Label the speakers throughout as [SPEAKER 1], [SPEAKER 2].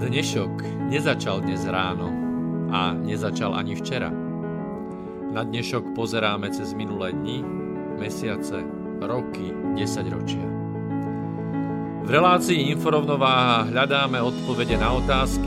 [SPEAKER 1] Dnešok nezačal dnes ráno a nezačal ani včera. Na dnešok pozeráme cez minulé dni, mesiace, roky, 10 ročia. V relácii Inforovnováha hľadáme odpovede na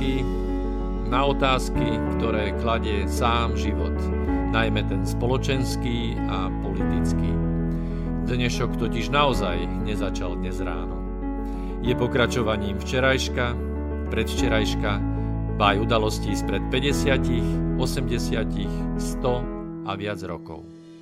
[SPEAKER 1] otázky, ktoré kladie sám život, najmä ten spoločenský a politický. Dnešok totiž naozaj nezačal dnes ráno. Je pokračovaním včerajška, predvčerajška, ba aj udalostí spred 50, 80, 100 a viac rokov.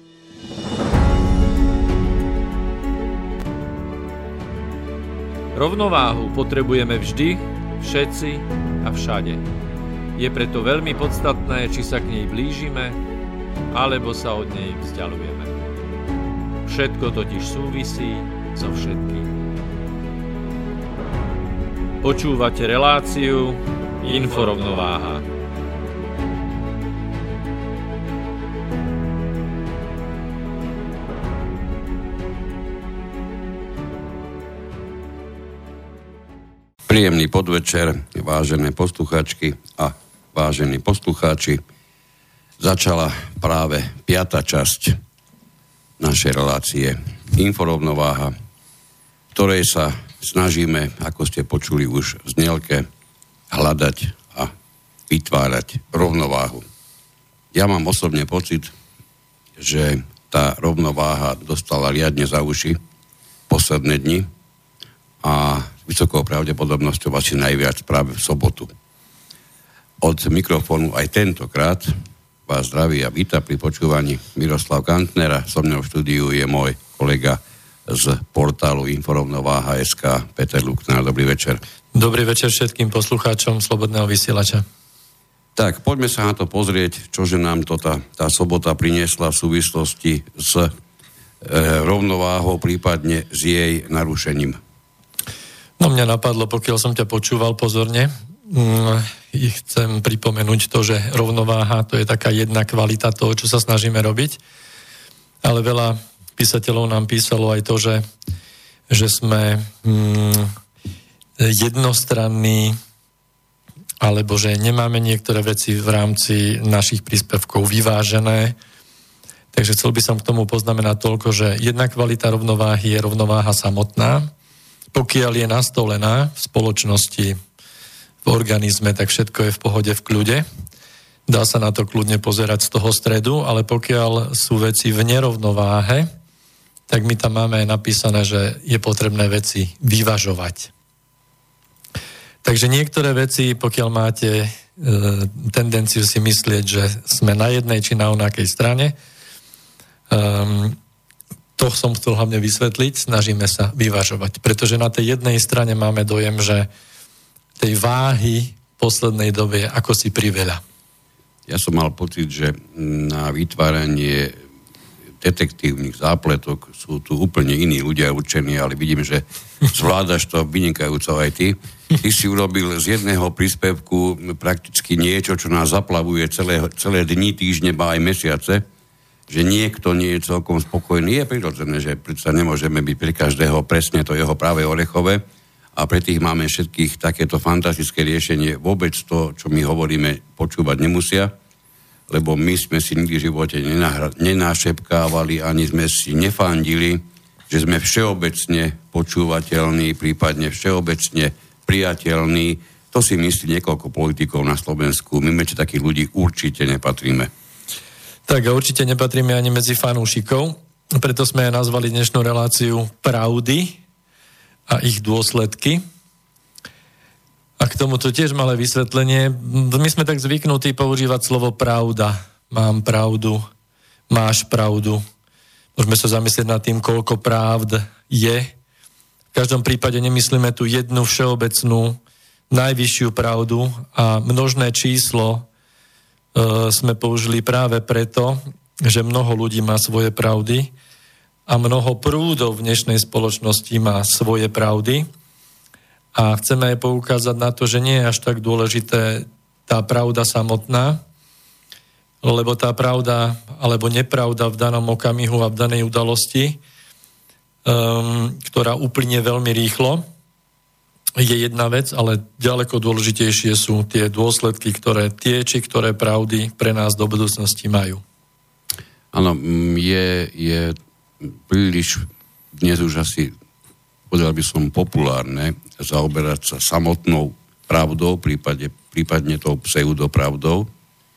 [SPEAKER 1] Rovnováhu potrebujeme vždy, všetci a všade. Je preto veľmi podstatné, či sa k nej blížime, alebo sa od nej vzdialujeme. Všetko totiž súvisí so všetkým. Počúvate reláciu Inforovnováha.
[SPEAKER 2] Príjemný podvečer, vážené poslucháčky a vážení poslucháči. Začala práve 5. časť našej relácie Inforovnováha, ktorej sa snažíme, ako ste počuli už v znielke, hľadať a vytvárať rovnováhu. Ja mám osobne pocit, že tá rovnováha dostala riadne za uši posledné dni a vysokou pravdepodobnosťou asi najviac práve v sobotu. Od mikrofónu aj tentokrát vás zdraví a víta pri počúvaní Miroslav Kantner. So mnou v štúdiu je môj kolega z portálu Inforovnováha.sk Peter Luknár. Dobrý večer.
[SPEAKER 3] Dobrý večer všetkým poslucháčom Slobodného vysielača.
[SPEAKER 2] Tak, poďme sa na to pozrieť, čože nám to tá sobota priniesla v súvislosti s rovnováhou, prípadne s jej narušením.
[SPEAKER 3] No mňa napadlo, pokiaľ som ťa počúval pozorne, chcem pripomenúť to, že rovnováha to je taká jedna kvalita toho, čo sa snažíme robiť, ale veľa písateľov nám písalo aj to, že sme jednostranní, alebo že nemáme niektoré veci v rámci našich príspevkov vyvážené. Takže chcel by som k tomu poznamenať toľko, že jedna kvalita rovnováhy je rovnováha samotná. Pokiaľ je nastolená v spoločnosti, v organizme, tak všetko je v pohode, v kľude. Dá sa na to kľudne pozerať z toho stredu, ale pokiaľ sú veci v nerovnováhe, tak my tam máme napísané, že je potrebné veci vyvažovať. Takže niektoré veci, pokiaľ máte tendenciu si myslieť, že sme na jednej či na onakej strane, to som chcel hlavne vysvetliť, snažíme sa vyvažovať. Pretože na tej jednej strane máme dojem, že tej váhy v poslednej dobe je ako si priveľa.
[SPEAKER 2] Ja som mal pocit, že na vytváranie detektívnych zápletok sú tu úplne iní ľudia určení, ale vidím, že zvládaš to vynikajúco aj ty. Ty si urobil z jedného príspevku prakticky niečo, čo nás zaplavuje celé dni, týždne, ba aj mesiace, že niekto nie je celkom spokojný. Je prirodzené, že predsa nemôžeme byť pre každého presne to jeho práve orechové a pre tých máme všetkých takéto fantastické riešenie. Vôbec to, čo my hovoríme, počúvať nemusia, lebo my sme si nikdy v živote nenašepkávali, ani sme si nefandili, že sme všeobecne počúvateľní, prípadne všeobecne priateľní. To si myslí niekoľko politikov na Slovensku. My medzi takých ľudí určite nepatríme.
[SPEAKER 3] Tak a určite nepatríme ani medzi fanúšikov, preto sme aj nazvali dnešnú reláciu Pravdy a ich dôsledky. A k tomuto tiež malé vysvetlenie. My sme tak zvyknutí používať slovo pravda. Mám pravdu, máš pravdu. Môžeme sa zamyslieť nad tým, koľko pravd je. V každom prípade nemyslíme tú jednu všeobecnú, najvyššiu pravdu a množné číslo sme použili práve preto, že mnoho ľudí má svoje pravdy a mnoho prúdov v dnešnej spoločnosti má svoje pravdy. A chceme aj poukázať na to, že nie je až tak dôležité tá pravda samotná, lebo tá pravda alebo nepravda v danom okamihu a v danej udalosti, ktorá uplynie veľmi rýchlo, je jedna vec, ale ďaleko dôležitejšie sú tie dôsledky, ktoré pravdy pre nás do budúcnosti majú.
[SPEAKER 2] Áno, je príliš dnes už asi, povedal by som, populárne zaoberať sa samotnou pravdou, prípadne tou pseudopravdou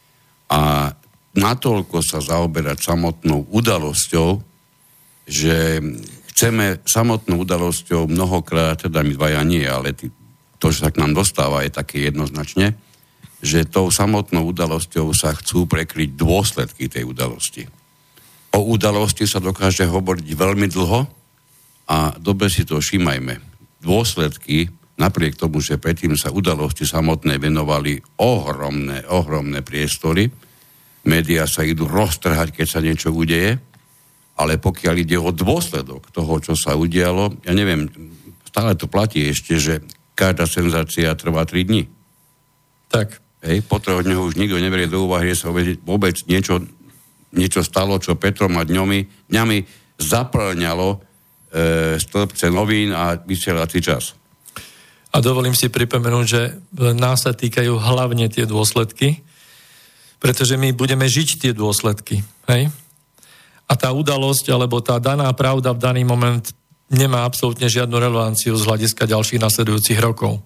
[SPEAKER 2] a natoľko sa zaoberať samotnou udalosťou, že chceme samotnou udalosťou mnohokrát, teda my dvaja nie, ale to, čo sa k nám dostáva, je také jednoznačne, že tou samotnou udalosťou sa chcú prekryť dôsledky tej udalosti. O udalosti sa dokáže hovoriť veľmi dlho a dobre si to všímajme. Dôsledky, napriek tomu, že predtým sa udalosti samotné venovali ohromné priestory, médiá sa idú roztrhať, keď sa niečo udeje, ale pokiaľ ide o dôsledok toho, čo sa udialo, ja neviem, stále to platí ešte, že každá senzácia trvá 3 dní.
[SPEAKER 3] Tak.
[SPEAKER 2] Hej, po 3 dňoch už nikto neberie do úvahy, že sa vôbec niečo stalo, čo Petrom a dňami zaplňalo stĺpce novín a vysielací čas.
[SPEAKER 3] A dovolím si pripomenúť, že nás sa týkajú hlavne tie dôsledky, pretože my budeme žiť tie dôsledky. Hej? A tá udalosť, alebo tá daná pravda v daný moment nemá absolútne žiadnu relevanciu z hľadiska ďalších nasledujúcich rokov.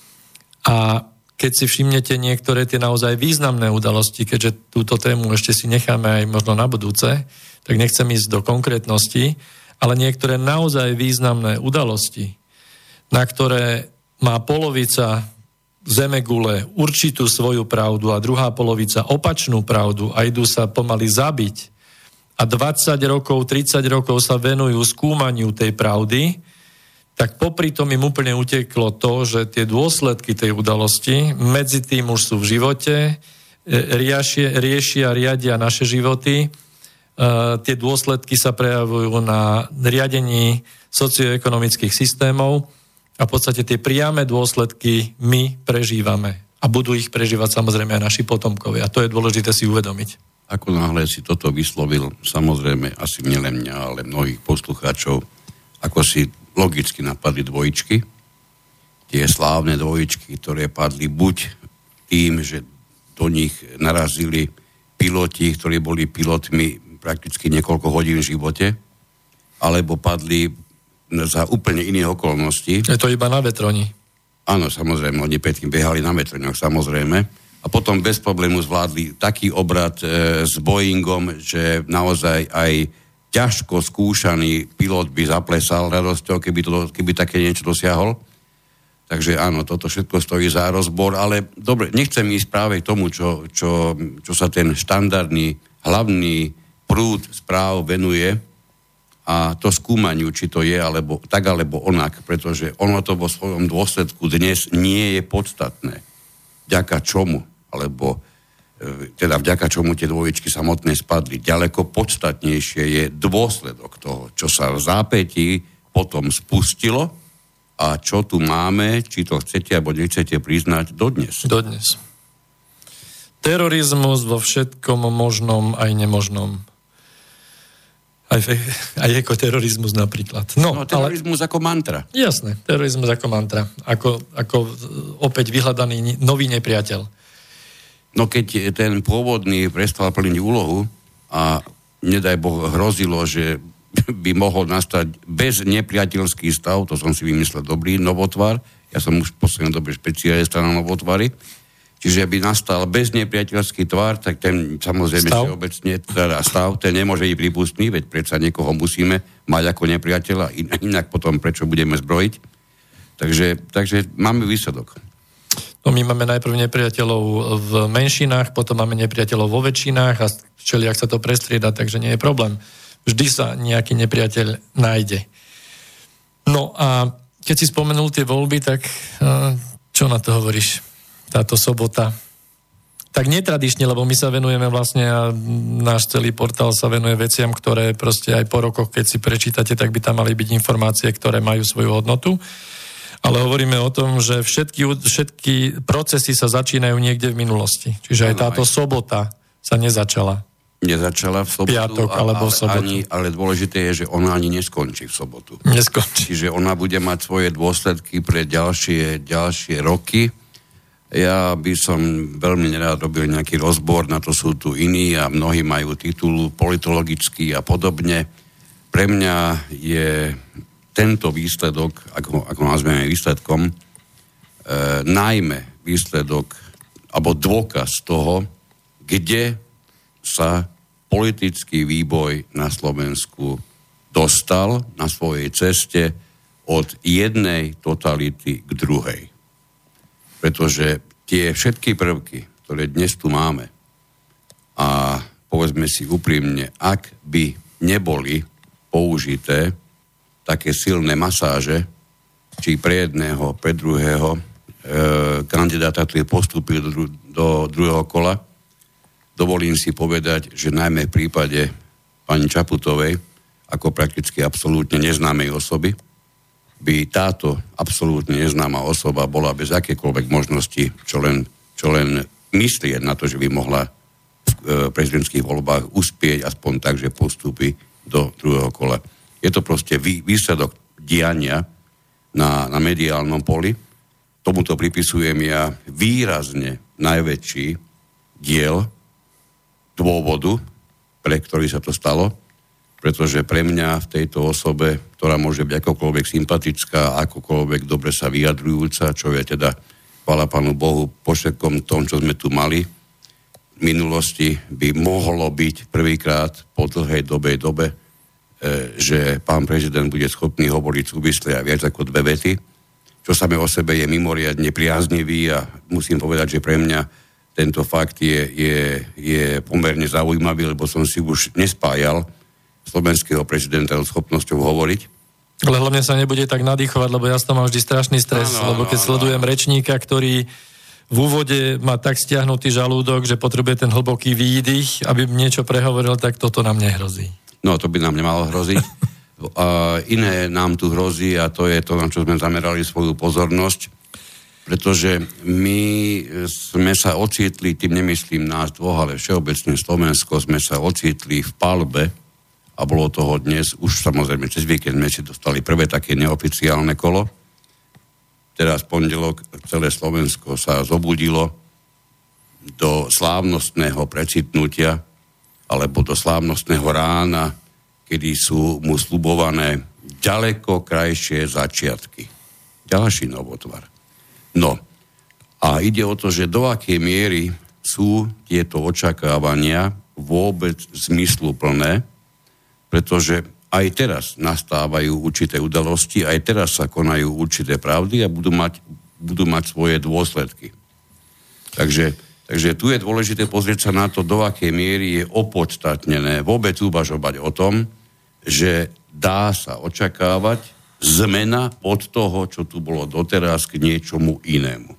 [SPEAKER 3] A keď si všimnete niektoré tie naozaj významné udalosti, keďže túto tému ešte si necháme aj možno na budúce, tak nechcem ísť do konkrétnosti, ale niektoré naozaj významné udalosti, na ktoré má polovica zemegule určitú svoju pravdu a druhá polovica opačnú pravdu a idú sa pomaly zabiť a 20 rokov, 30 rokov sa venujú skúmaniu tej pravdy, tak popri tom im úplne uteklo to, že tie dôsledky tej udalosti medzi tým už sú v živote, riešia, riadia naše životy. Tie dôsledky sa prejavujú na riadení socioekonomických systémov a v podstate tie priame dôsledky my prežívame. A budú ich prežívať samozrejme aj naši potomkovia. A to je dôležité si uvedomiť.
[SPEAKER 2] Ako náhle si toto vyslovil, samozrejme asi nielen mňa, ale mnohých poslucháčov, ako si logicky napadli dvojičky. Tie slávne dvojičky, ktoré padli buď tým, že do nich narazili piloti, ktorí boli pilotmi prakticky niekoľko hodín v živote, alebo padli za úplne iných okolností.
[SPEAKER 3] Je to iba na vetroni.
[SPEAKER 2] Áno, samozrejme, oni predtým behali na vetroňoch, samozrejme. A potom bez problému zvládli taký obrad s Boeingom, že naozaj aj ťažko skúšaný pilot by zaplesal radosťou, keby také niečo dosiahol. Takže áno, toto všetko stojí za rozbor, ale dobre, nechcem ísť práve k tomu, čo sa ten štandardný hlavný prúd správ venuje a to skúmaniu, či to je alebo tak alebo onak, pretože ono to vo svojom dôsledku dnes nie je podstatné. Vďaka čomu, alebo teda vďaka čomu tie dvojičky samotné spadli. Ďaleko podstatnejšie je dôsledok toho, čo sa v zápätí potom spustilo a čo tu máme, či to chcete alebo nechcete priznať dodnes.
[SPEAKER 3] Dodnes. Terorizmus vo všetkom možnom aj nemožnom. Aj ekoterorizmus napríklad.
[SPEAKER 2] No terorizmus ako mantra.
[SPEAKER 3] Jasné, terorizmus ako mantra. Ako opäť vyhľadaný nový nepriateľ.
[SPEAKER 2] No keď ten pôvodný prestal plniť úlohu a nedaj Boh hrozilo, že by mohol nastať bez nepriateľský stav, to som si vymyslel dobrý novotvar, ja som už v poslednej dobe špecialista na novotvary, čiže by nastal bez nepriateľský tvar, tak ten samozrejme všeobecne teda stav, ten nemôže byť prípustný, veď predsa niekoho musíme mať ako nepriateľa, inak potom prečo budeme zbrojiť. Takže máme výsledok.
[SPEAKER 3] No my máme najprv nepriateľov v menšinách, potom máme nepriateľov vo väčšinách a všelijak sa to prestrieda, takže nie je problém. Vždy sa nejaký nepriateľ nájde. No a keď si spomenul tie voľby, tak čo na to hovoríš? Táto sobota. Tak netradične, lebo my sa venujeme vlastne a náš celý portál sa venuje veciam, ktoré proste aj po rokoch, keď si prečítate, tak by tam mali byť informácie, ktoré majú svoju hodnotu. Ale hovoríme o tom, že všetky procesy sa začínajú niekde v minulosti. Čiže aj táto sobota sa nezačala.
[SPEAKER 2] nezačala v sobotu.
[SPEAKER 3] Piatok alebo v sobotu.
[SPEAKER 2] Ale dôležité je, že ona ani neskončí v sobotu.
[SPEAKER 3] Neskončí.
[SPEAKER 2] Čiže ona bude mať svoje dôsledky pre ďalšie roky. Ja by som veľmi nerád robil nejaký rozbor, na to sú tu iní a mnohí majú titul politologický a podobne. Pre mňa je tento výsledok, ako nazveme výsledkom, najmä výsledok alebo dôkaz toho, kde sa politický výboj na Slovensku dostal na svojej ceste od jednej totality k druhej. Pretože tie všetky prvky, ktoré dnes tu máme, a povedzme si úprimne, ak by neboli použité také silné masáže, či pre jedného, pre druhého kandidáta, ktorý postúpil do druhého kola, dovolím si povedať, že najmä v prípade pani Čaputovej, ako prakticky absolútne neznámej osoby, by táto absolútne neznáma osoba bola bez akékoľvek možnosti, čo len myslieť na to, že by mohla v prezidentských voľbách uspieť aspoň tak, že postúpi do druhého kola. Je to proste výsledok diania na mediálnom poli. Tomuto pripisujem ja výrazne najväčší diel dôvodu, pre ktorý sa to stalo, pretože pre mňa v tejto osobe, ktorá môže byť akokoľvek sympatická, akokoľvek dobre sa vyjadrujúca, čo je teda, chvála Pánu Bohu, pošetkom tom, čo sme tu mali v minulosti, by mohlo byť prvýkrát po dlhej dobe, že pán prezident bude schopný hovoriť súvisle a viac ako 2 vety, čo samé o sebe je mimoriadne priaznivý a musím povedať, že pre mňa tento fakt je pomerne zaujímavý, lebo som si už nespájal slovenského prezidenta so schopnosťou hovoriť.
[SPEAKER 3] Ale hlavne sa nebude tak nadýchovať, lebo ja som mám vždy strašný stres, lebo keď sledujem rečníka, ktorý v úvode má tak stiahnutý žalúdok, že potrebuje ten hlboký výdych, aby niečo prehovoril, tak toto nám nehrozí.
[SPEAKER 2] No, to by nám nemalo hroziť. Iné nám tu hrozí a to je to, na čo sme zamerali svoju pozornosť, pretože my sme sa ocitli, tým nemyslím nás dvoch, ale všeobecne Slovensko, sme sa ocitli v palbe a bolo toho dnes, už samozrejme cez víkend sme si dostali prvé také neoficiálne kolo. Teraz pondelok celé Slovensko sa zobudilo do slávnostného precitnutia alebo do slávnostného rána, kedy sú mu sľubované ďaleko krajšie začiatky. Ďalší novotvar. No, a ide o to, že do akej miery sú tieto očakávania vôbec zmysluplné, pretože aj teraz nastávajú určité udalosti, aj teraz sa konajú určité pravdy a budú mať svoje dôsledky. Takže tu je dôležité pozrieť sa na to, do akej miery je opodstatnené vôbec uvažovať o tom, že dá sa očakávať zmena od toho, čo tu bolo doteraz, k niečomu inému.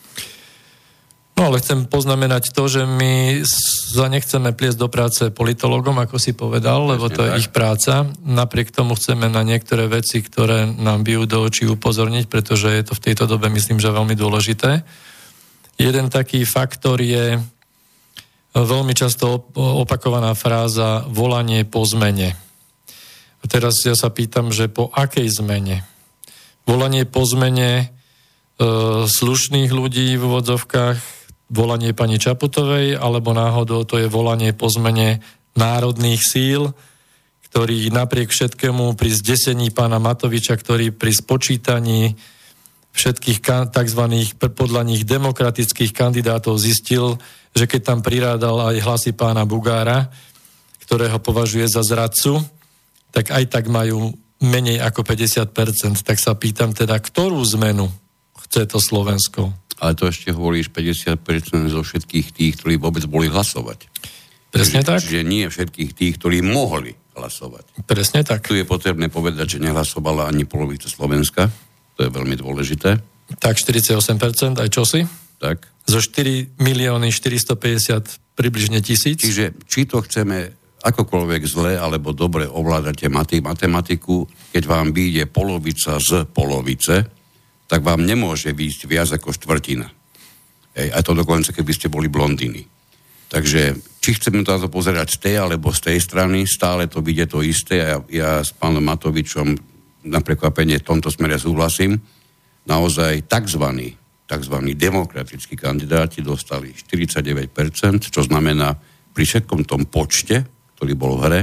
[SPEAKER 3] No ale chcem poznamenať to, že my sa nechceme pliesť do práce politologom, ako si povedal, lebo to je ich práca. Napriek tomu chceme na niektoré veci, ktoré nám bijú do očí, upozorniť, pretože je to v tejto dobe, myslím, že veľmi dôležité. Jeden taký faktor je veľmi často opakovaná fráza volanie po zmene. A teraz ja sa pýtam, že po akej zmene? Volanie po zmene slušných ľudí v úvodzovkách, volanie pani Čaputovej, alebo náhodou to je volanie po zmene národných síl, ktorý napriek všetkému pri zdesení pána Matoviča, ktorý pri spočítaní všetkých tzv. Podľa nich demokratických kandidátov zistil, že keď tam prirádal aj hlasy pána Bugára, ktorého považuje za zradcu, tak aj tak majú menej ako 50%. Tak sa pýtam teda, ktorú zmenu chce to Slovensko?
[SPEAKER 2] Ale to ešte hovoríš 50% zo všetkých tých, ktorí vôbec boli hlasovať.
[SPEAKER 3] Presne tak?
[SPEAKER 2] Čiže nie všetkých tých, ktorí mohli hlasovať.
[SPEAKER 3] Presne tak.
[SPEAKER 2] Tu je potrebné povedať, že nehlasovala ani polovica Slovenska. To je veľmi dôležité.
[SPEAKER 3] Tak 48%, aj čosi?
[SPEAKER 2] Tak.
[SPEAKER 3] Zo 4 milióny 450 približne tisíc.
[SPEAKER 2] Čiže či to chceme akokoľvek zle alebo dobre ovládate matematiku, keď vám vyjde polovica z polovice, tak vám nemôže výjsť viac ako štvrtina. A to dokonca, keby ste boli blondíny. Takže či chceme to pozerať z tej alebo z tej strany, stále to vidie to isté a ja s pánom Matovičom na prekvapenie v tomto smere súhlasím. Naozaj takzvaní demokratickí kandidáti dostali 49%, čo znamená pri všetkom tom počte, ktorý bol v hre,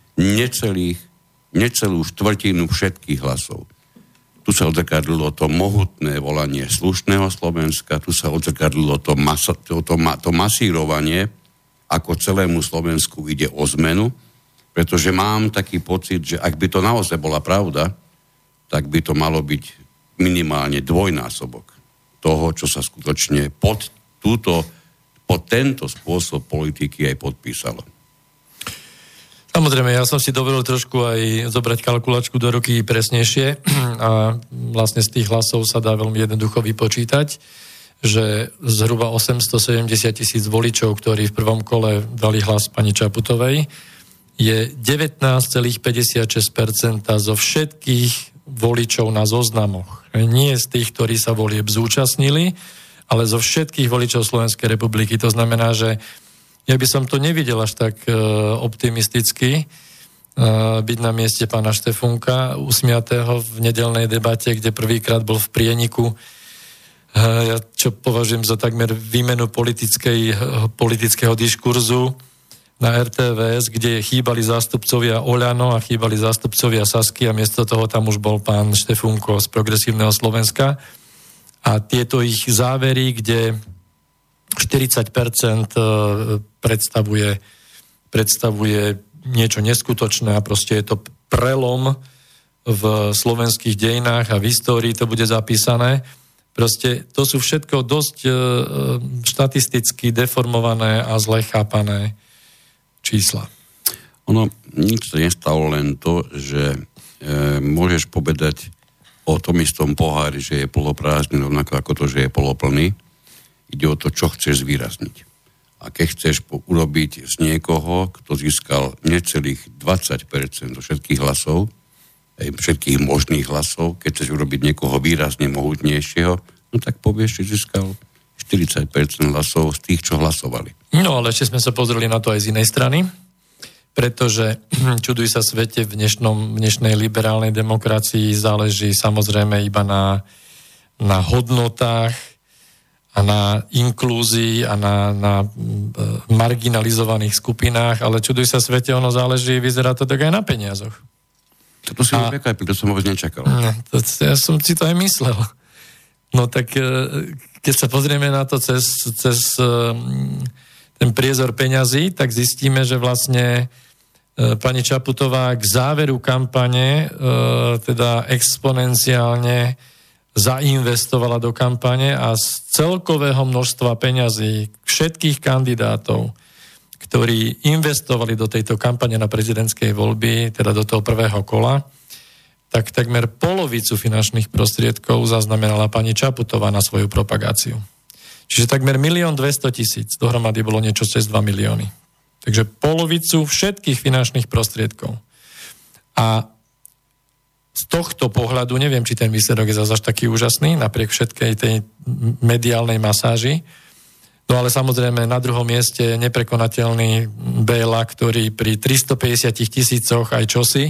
[SPEAKER 2] necelú štvrtinu všetkých hlasov. Tu sa odzrkadlilo to mohutné volanie slušného Slovenska, tu sa odzrkadlilo to masírovanie, ako celému Slovensku ide o zmenu, pretože mám taký pocit, že ak by to naozaj bola pravda, tak by to malo byť minimálne dvojnásobok toho, čo sa skutočne pod tento spôsob politiky aj podpísalo.
[SPEAKER 3] Samozrejme, ja som si dovolil trošku aj zobrať kalkulačku do ruky presnejšie a vlastne z tých hlasov sa dá veľmi jednoducho vypočítať, že zhruba 870 000 voličov, ktorí v prvom kole dali hlas pani Čaputovej, je 19,56% zo všetkých voličov na zoznamoch. Nie z tých, ktorí sa volieb zúčastnili, ale zo všetkých voličov Slovenskej republiky. To znamená, že ja by som to nevidel až tak optimisticky byť na mieste pána Štefúnka usmiatého v nedeľnej debate, kde prvýkrát bol v prieniku, čo považujem za takmer výmenu politického diskurzu na RTVS, kde chýbali zástupcovia Oľano a chýbali zástupcovia Sasky a miesto toho tam už bol pán Štefúnko z Progresívneho Slovenska. A tieto ich závery, kde 40% predstavuje niečo neskutočné a proste je to prelom v slovenských dejinách a v histórii to bude zapísané. Proste to sú všetko dosť štatisticky deformované a zle chápané čísla.
[SPEAKER 2] Ono, nič sa nestalo, len to, že môžeš povedať o tom istom pohári, že je poloprázdny, rovnako ako to, že je poloplný. Ide o to, čo chceš zvýrazniť. A keď chceš urobiť z niekoho, kto získal necelých 20% do všetkých hlasov, všetkých možných hlasov, keď chceš urobiť niekoho výrazne mohutnejšieho, no tak povieš, že získal 40% hlasov z tých, čo hlasovali.
[SPEAKER 3] No ale ešte sme sa pozreli na to aj z inej strany, pretože čuduj sa svete, v dnešnej liberálnej demokracii záleží samozrejme iba na hodnotách a na inklúzii a na marginalizovaných skupinách, ale čuduj sa svete, ono záleží, vyzerá to tak aj na peniazoch.
[SPEAKER 2] To si mi prekvapil, to som vôbec nečakal.
[SPEAKER 3] Ja som si to aj myslel. No tak keď sa pozrieme na to cez ten priezor peňazí, tak zistíme, že vlastne pani Čaputová k záveru kampane teda exponenciálne zainvestovala do kampane a z celkového množstva peňazí všetkých kandidátov, ktorí investovali do tejto kampane na prezidentskej voľby, teda do toho prvého kola, tak takmer polovicu finančných prostriedkov zaznamenala pani Čaputová na svoju propagáciu. Čiže takmer 1 200 000, dohromady bolo niečo cez 2 milióny. Takže polovicu všetkých finančných prostriedkov. A z tohto pohľadu, neviem, či ten výsledok je zase až taký úžasný, napriek všetkej tej mediálnej masáži. No ale samozrejme na druhom mieste neprekonateľný Béla, ktorý pri 350 000 aj čosi,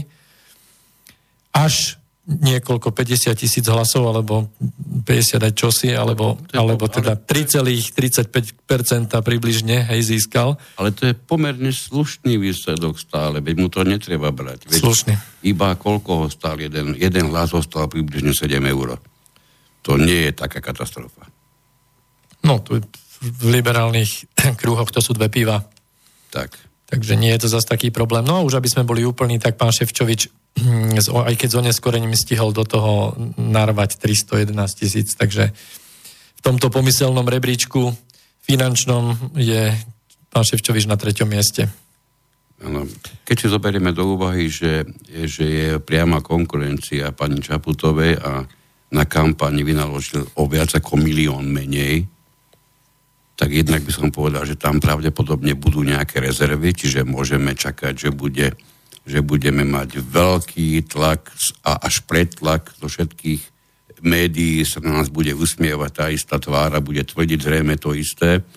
[SPEAKER 3] až niekoľko 50 000 hlasov, alebo 50 aj čosi, alebo teda 3,35% približne, získal.
[SPEAKER 2] Ale to je pomerne slušný výsledok stále, veď mu to netreba brať. Veď
[SPEAKER 3] slušný.
[SPEAKER 2] Iba koľko ho stál jeden hlas ho stál približne 7 €. To nie je taká katastrofa.
[SPEAKER 3] No, tu v liberálnych krúhoch to sú 2 piva.
[SPEAKER 2] Tak.
[SPEAKER 3] Takže nie je to zase taký problém. No a už aby sme boli úplní, tak pán Šefčovič, aj keď s oneskorením stihol do toho narvať 311 000, takže v tomto pomyselnom rebríčku finančnom je pán Šefčovič na 3. mieste.
[SPEAKER 2] Ano. Keď si zoberieme do úvahy, že je priama konkurencia pani Čaputovej a na kampani vynaložil o viac ako 1 000 000 menej, tak jednak by som povedal, že tam pravdepodobne budú nejaké rezervy, čiže môžeme čakať, že budeme mať veľký tlak a až pretlak zo všetkých médií, sa na nás bude usmievať tá istá tvára, bude tvrdiť zrejme to isté.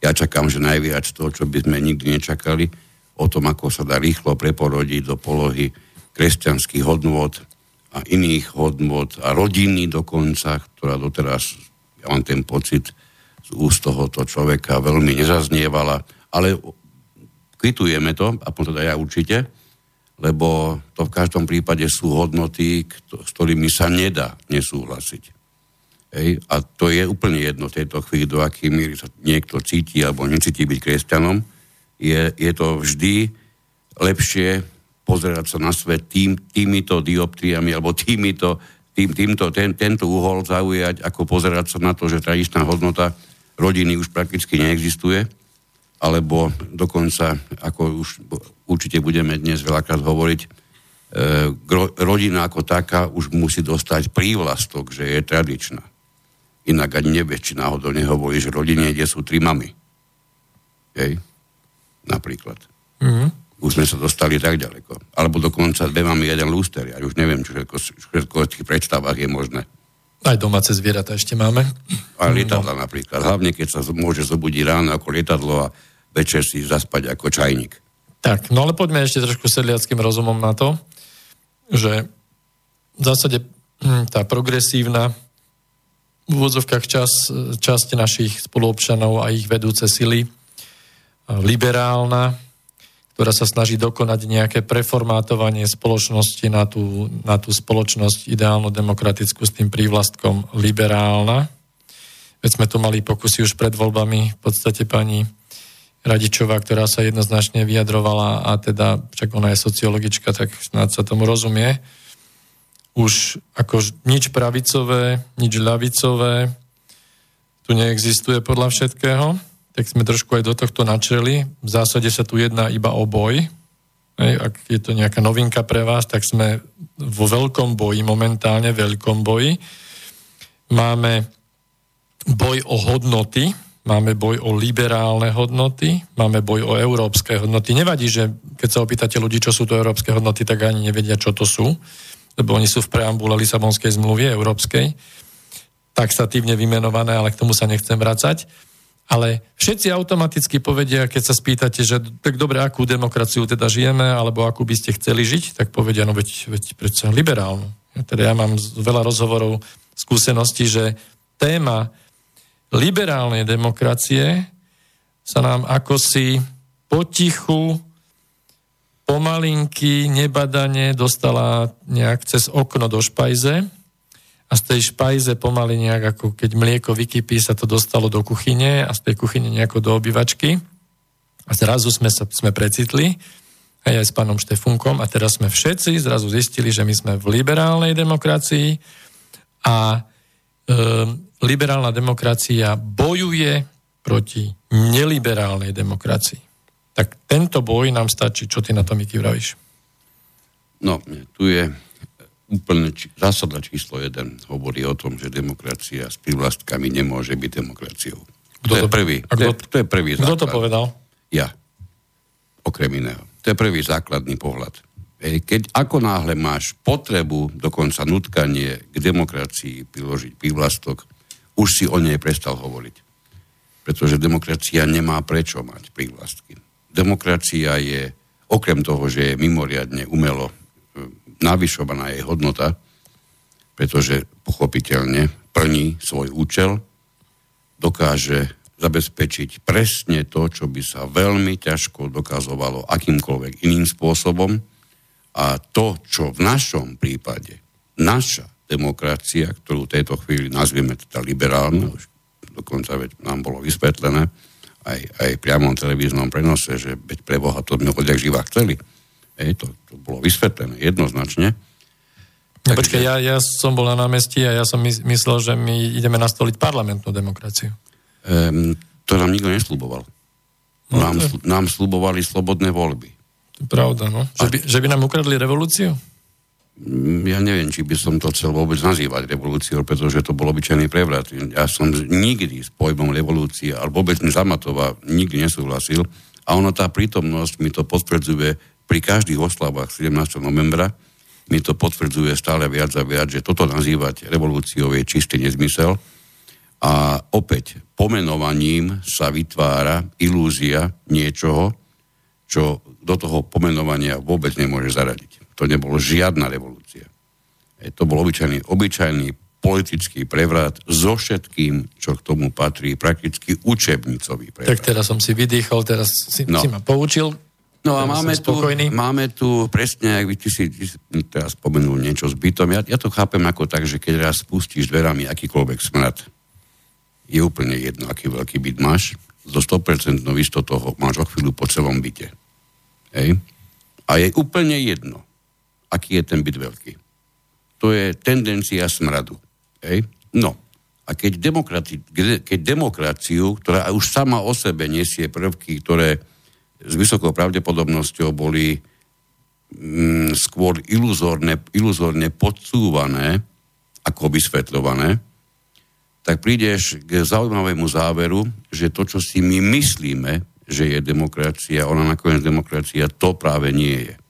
[SPEAKER 2] Ja čakám, že najviac toho, čo by sme nikdy nečakali, o tom, ako sa dá rýchlo preporodiť do polohy kresťanských hodnôt a iných hodnôt a rodiny dokonca, ktorá doteraz, ja mám ten pocit, z úst tohoto človeka veľmi nezaznievala, ale kvitujeme to, a potom teda ja určite, lebo to v každom prípade sú hodnoty, s ktorými sa nedá nesúhlasiť. A to je úplne jedno v tejto chvíli, do akej míry sa niekto cíti alebo necíti byť kresťanom. Je to vždy lepšie pozerať sa na svet týmito dioptriami alebo tento uhol zaujať, ako pozerať sa na to, že tradičná hodnota rodiny už prakticky neexistuje, alebo dokonca, ako už určite budeme dnes veľakrát hovoriť, rodina ako taká už musí dostať prívlastok, že je tradičná. Inak ani nevieš, či náhodou nehovorí, že rodine, kde sú 3 mamy. Napríklad. Už sme sa dostali tak ďaleko. Alebo dokonca 2 mamy, 1 lúster. Ja už neviem, čo všetko v tých predstavách je možné.
[SPEAKER 3] Aj domáce zvieratá ešte máme.
[SPEAKER 2] A lietadla napríklad. Hlavne, keď sa môže zobudiť ráno ako lietadlo a večer si zaspať ako čajník.
[SPEAKER 3] Tak, no ale poďme ešte trošku sedliackým rozumom na to, že v zásade tá progresívna v úvodzovkách časť našich spoluobčanov a ich vedúce sily, liberálna, ktorá sa snaží dokonať nejaké preformátovanie spoločnosti na tú spoločnosť ideálno demokratickú s tým prívlastkom liberálna. Veď sme tu mali pokusy už pred voľbami, v podstate pani Radičová, ktorá sa jednoznačne vyjadrovala a teda, však ona je sociologička, tak snáď sa tomu rozumie, už ako nič pravicové, nič ľavicové tu neexistuje podľa všetkého, tak sme trošku aj do tohto načreli. V zásade sa tu jedná iba o boj. Ak je to nejaká novinka pre vás, tak sme vo veľkom boji, momentálne veľkom boji. Máme boj o hodnoty, máme boj o liberálne hodnoty, máme boj o európske hodnoty. Nevadí, že keď sa opýtate ľudí, čo sú to európske hodnoty, tak ani nevedia, čo to sú, lebo oni sú v preambule Lisabonskej zmluvy európskej, taxatívne vymenované, ale k tomu sa nechcem vracať. Ale všetci automaticky povedia, keď sa spýtate, že tak dobre, akú demokraciu teda žijeme, alebo akú by ste chceli žiť, tak povedia, no veď predsa liberálnu. Teda ja mám veľa rozhovorov, skúseností, že téma liberálnej demokracie sa nám akosi potichu, pomalinky, nebadane dostala nejak cez okno do špajze a z tej špajze pomaly nejak, ako keď mlieko vykypí, sa to dostalo do kuchyne a z tej kuchyne nejako do obývačky. A zrazu sme precitli, aj s pánom Štefunkom, a teraz sme všetci zrazu zistili, že my sme v liberálnej demokracii a liberálna demokracia bojuje proti neliberálnej demokracii. Tak tento boj nám stačí. Čo ty na to, Miky, vravíš?
[SPEAKER 2] No, tu je úplne zásada číslo 1. Hovorí o tom, že demokracia s prívlastkami nemôže byť demokraciou. To je prvý základ.
[SPEAKER 3] Kto to povedal?
[SPEAKER 2] Ja. Okrem iného. To je prvý základný pohľad. Keď ako náhle máš potrebu, dokonca nutkanie k demokracii priložiť prívlastok, už si o nej prestal hovoriť. Pretože demokracia nemá prečo mať prívlastky. Demokracia je, okrem toho, že je mimoriadne umelo navyšovaná jej hodnota, pretože pochopiteľne plní svoj účel, dokáže zabezpečiť presne to, čo by sa veľmi ťažko dokazovalo akýmkoľvek iným spôsobom. A to, čo v našom prípade, naša demokracia, ktorú v tejto chvíli nazvieme teda liberálna, už dokonca nám bolo vysvetlené, aj priamo v televíznom prenose, že veď pre Boha to sme odjak živa chceli. To bolo vysvetlené jednoznačne.
[SPEAKER 3] No, počkaj, ja som bol na námestí a ja som myslel, že my ideme nastoliť parlamentnú demokraciu.
[SPEAKER 2] To nám nikto nesľuboval. Nám sľubovali slobodné voľby.
[SPEAKER 3] To je pravda, no. Že by nám ukradli revolúciu?
[SPEAKER 2] Ja neviem, či by som to chcel vôbec nazývať revolúciou, pretože to bol obyčajný prevrat. Ja som nikdy s pojmom revolúcia, alebo vôbec Zamatová nikdy nesúhlasil. A ono, tá prítomnosť mi to potvrdzuje pri každých oslavách 17. novembra, mi to potvrdzuje stále viac a viac, že toto nazývať revolúciou je čistý nezmysel. A opäť, pomenovaním sa vytvára ilúzia niečoho, čo do toho pomenovania vôbec nemôže zaradiť. To nebolo žiadna revolúcia. To bol obyčajný politický prevrat so všetkým, čo k tomu patrí, prakticky učebnicový prevrat.
[SPEAKER 3] Tak teraz som si vydýchol, teraz si ma poučil.
[SPEAKER 2] No a máme tu presne, ak ty si teraz spomenul niečo s bytom, ja to chápem ako tak, že keď raz spustíš dverami akýkoľvek smrad, je úplne jedno, aký veľký byt máš, so 100% istotou ho máš o chvíľu po celom byte. Hej? A je úplne jedno, aký je ten byt veľký. To je tendencia smradu. Hej? No, a keď demokraciu, ktorá už sama o sebe nesie prvky, ktoré s vysokou pravdepodobnosťou boli skôr iluzórne podsúvané ako vysvetľované, tak prídeš k zaujímavému záveru, že to, čo si my myslíme, že je demokracia, ona nakoniec demokracia, to práve nie je.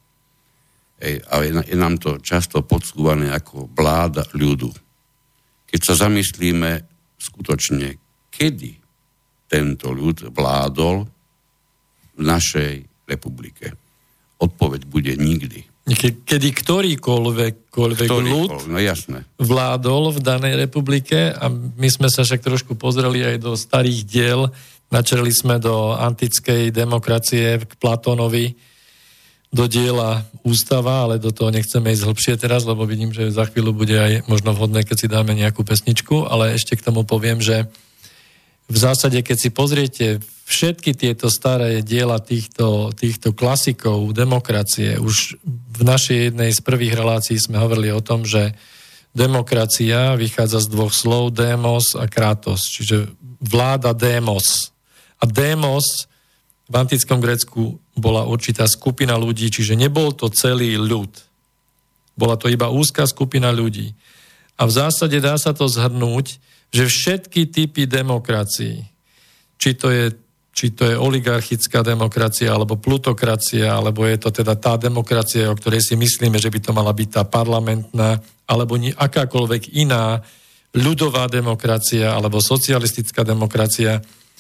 [SPEAKER 2] A je nám to často podsúvané ako vláda ľudu. Keď sa zamyslíme skutočne, kedy tento ľud vládol v našej republike. Odpoveď bude nikdy.
[SPEAKER 3] Kedy ktorýkoľvek ľud vládol v danej republike a my sme sa však trošku pozreli aj do starých diel, načreli sme do antickej demokracie k Platónovi, do diela Ústava, ale do toho nechceme ísť hlbšie teraz, lebo vidím, že za chvíľu bude aj možno vhodné, keď si dáme nejakú pesničku, ale ešte k tomu poviem, že v zásade, keď si pozriete všetky tieto staré diela týchto klasikov demokracie, už v našej jednej z prvých relácií sme hovorili o tom, že demokracia vychádza z dvoch slov démos a kratos, čiže vláda démos. A démos v antickom Grécku bola určitá skupina ľudí, čiže nebol to celý ľud. Bola to iba úzka skupina ľudí. A v zásade dá sa to zhrnúť, že všetky typy demokracií, či to je oligarchická demokracia, alebo plutokracia, alebo je to teda tá demokracia, o ktorej si myslíme, že by to mala byť tá parlamentná, alebo akákoľvek iná ľudová demokracia, alebo socialistická demokracia,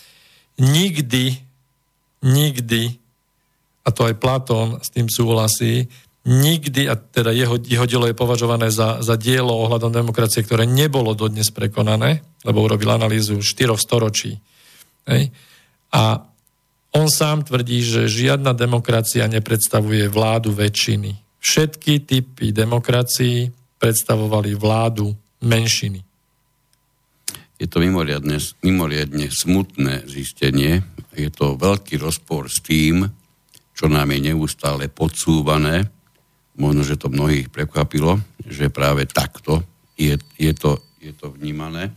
[SPEAKER 3] nikdy, a to aj Platón s tým súhlasí, nikdy, a teda jeho dielo je považované za dielo ohľadom demokracie, ktoré nebolo dodnes prekonané, lebo urobil analýzu 4 storočí. Hej. A on sám tvrdí, že žiadna demokracia nepredstavuje vládu väčšiny. Všetky typy demokracií predstavovali vládu menšiny.
[SPEAKER 2] Je to mimoriadne smutné zistenie. Je to veľký rozpor s tým, čo nám je neustále podsúvané. Možno, že to mnohých prekvapilo, že práve takto je to vnímané.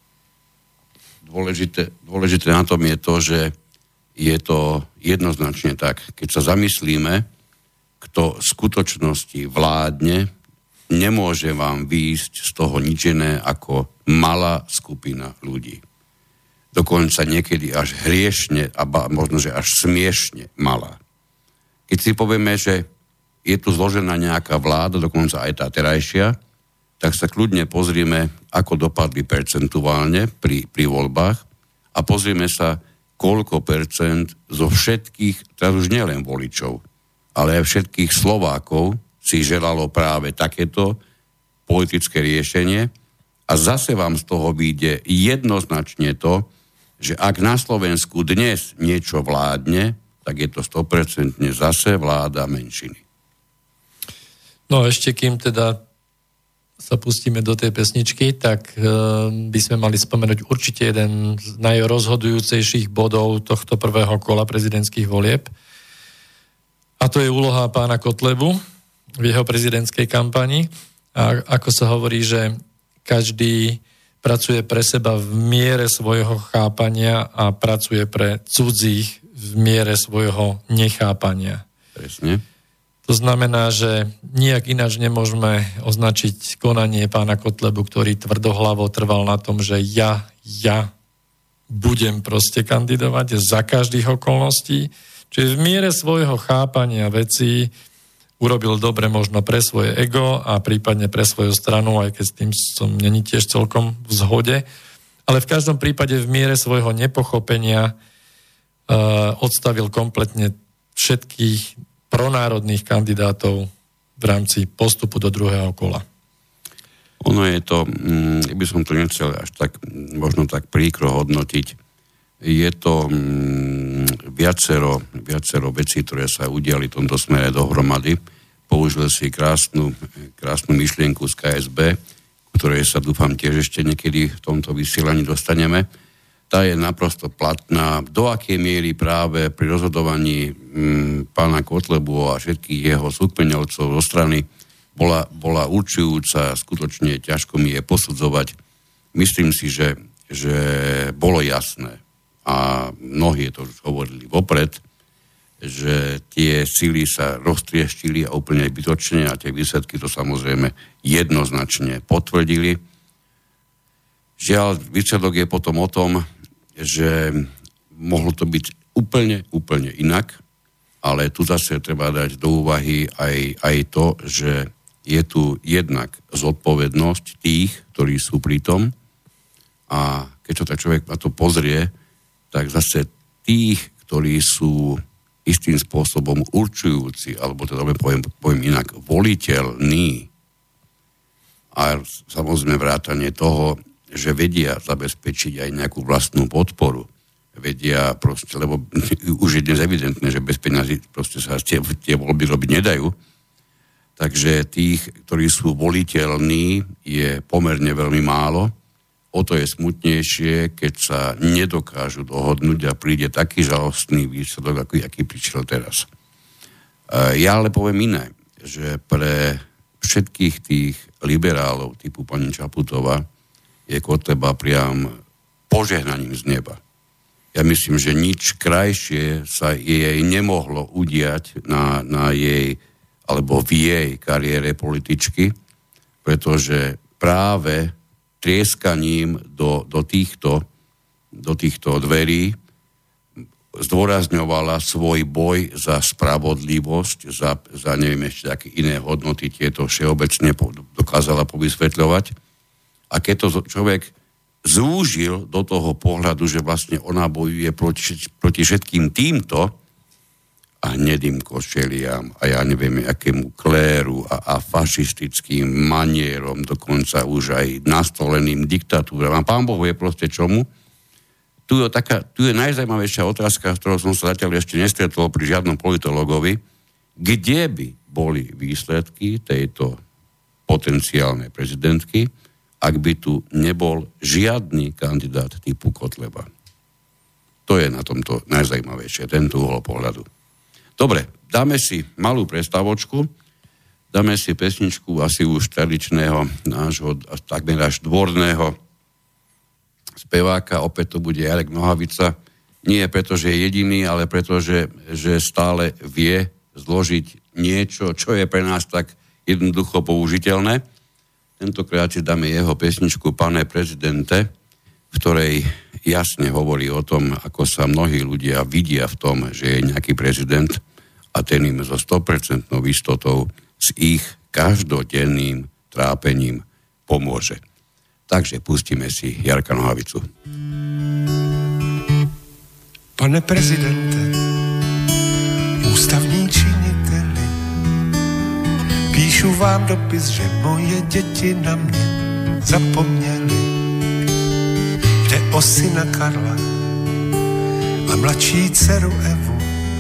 [SPEAKER 2] Dôležité na tom je to, že je to jednoznačne tak. Keď sa zamyslíme, kto v skutočnosti vládne, nemôže vám výjsť z toho nič iné ako malá skupina ľudí. Dokonca niekedy až hriešne a možno, že až smiešne malá. Keď si povieme, že je tu zložená nejaká vláda, dokonca aj tá terajšia, tak sa kľudne pozrieme, ako dopadli percentuálne pri voľbách a pozrieme sa, koľko percent zo všetkých, teraz už nielen voličov, ale aj všetkých Slovákov si želalo práve takéto politické riešenie a zase vám z toho vyjde jednoznačne to, že ak na Slovensku dnes niečo vládne, tak je to 100% zase vláda menšiny.
[SPEAKER 3] No ešte kým teda sa pustíme do tej pesničky, tak by sme mali spomenúť určite jeden z najrozhodujúcejších bodov tohto prvého kola prezidentských volieb. A to je úloha pána Kotlebu v jeho prezidentskej kampani. A ako sa hovorí, že každý pracuje pre seba v miere svojho chápania a pracuje pre cudzích v miere svojho nechápania.
[SPEAKER 2] Presne.
[SPEAKER 3] To znamená, že nijak ináč nemôžeme označiť konanie pána Kotlebu, ktorý tvrdohlavo trval na tom, že ja budem proste kandidovať za každých okolností. Čiže v miere svojho chápania vecí urobil dobre možno pre svoje ego a prípadne pre svoju stranu, aj keď s tým som není tiež celkom v zhode. A ale v každom prípade v miere svojho nepochopenia odstavil kompletne všetkých pronárodných kandidátov v rámci postupu do druhého kola.
[SPEAKER 2] Ono je to, by som to nechcel až tak, možno tak príkro hodnotiť, je to viacero vecí, ktoré sa udiali v tomto smere dohromady. Použil si krásnu myšlienku z KSB, ktorej sa dúfam tiež ešte niekedy v tomto vysielaní dostaneme. Tá je naprosto platná. Do akej miery práve pri rozhodovaní pána Kotlebu a všetkých jeho súkmeňovcov zo strany bola určujúca, skutočne ťažko mi je posudzovať. Myslím si, že bolo jasné, a mnohí to už hovorili vopred, že tie sily sa roztrieštili a úplne bytočne a tie výsledky to samozrejme jednoznačne potvrdili. Žiaľ, výsledok je potom o tom, že mohlo to byť úplne inak, ale tu zase treba dať do úvahy aj to, že je tu jednak zodpovednosť tých, ktorí sú pri tom, a keď sa tak človek na to pozrie, tak zase tých, ktorí sú istým spôsobom určujúci, alebo teda poviem inak, voliteľní, a samozrejme vrátanie toho, že vedia zabezpečiť aj nejakú vlastnú podporu. Vedia proste, lebo už je dnes evidentné, že bez peňazí proste sa tie voľby robiť nedajú. Takže tých, ktorí sú voliteľní, je pomerne veľmi málo. O to je smutnejšie, keď sa nedokážu dohodnúť a príde taký žalostný výsledok, aký prišiel teraz. Ja ale poviem iné, že pre všetkých tých liberálov typu pani Čaputová je Kotleba priam požehnaním z neba. Ja myslím, že nič krajšie sa jej nemohlo udiať na jej, alebo v jej kariére političky, pretože práve trieskaním do týchto dverí zdôrazňovala svoj boj za spravodlivosť, za neviem ešte také iné hodnoty, tieto všeobecne dokázala povysvetľovať. A keď to človek zúžil do toho pohľadu, že vlastne ona bojuje proti všetkým týmto a hnedým košeliam a ja neviem, akému kléru a fašistickým manierom, dokonca už aj nastoleným diktatúram. A pán Boh vie proste čomu. Tu je najzajímavejšia otázka, s ktorou som sa zatiaľ ešte nestretol pri žiadnom politologovi, kde by boli výsledky tejto potenciálnej prezidentky, ak by tu nebol žiadny kandidát typu Kotleba. To je na tomto najzajímavejšie, tento uhol pohľadu. Dobre, dáme si malú prestávočku, dáme si pesničku asi už tradičného, nášho takmer až dvorného speváka, opäť to bude Jarek Nohavica. Nie preto, že je jediný, ale preto, že stále vie zložiť niečo, čo je pre nás tak jednoducho použiteľné. Tentokrát si dáme jeho pesničku Pane prezidente, v ktorej jasne hovorí o tom, ako sa mnohí ľudia vidia v tom, že je nejaký prezident a ten im so 100% istotou s ich každodenným trápením pomôže. Takže pustíme si Jarka Nohavicu.
[SPEAKER 4] Pane prezidente, ústavní činiteli, píšu vám dopis, že moje děti na mě zapomněli. Jde o syna Karla a mladší dceru Evu.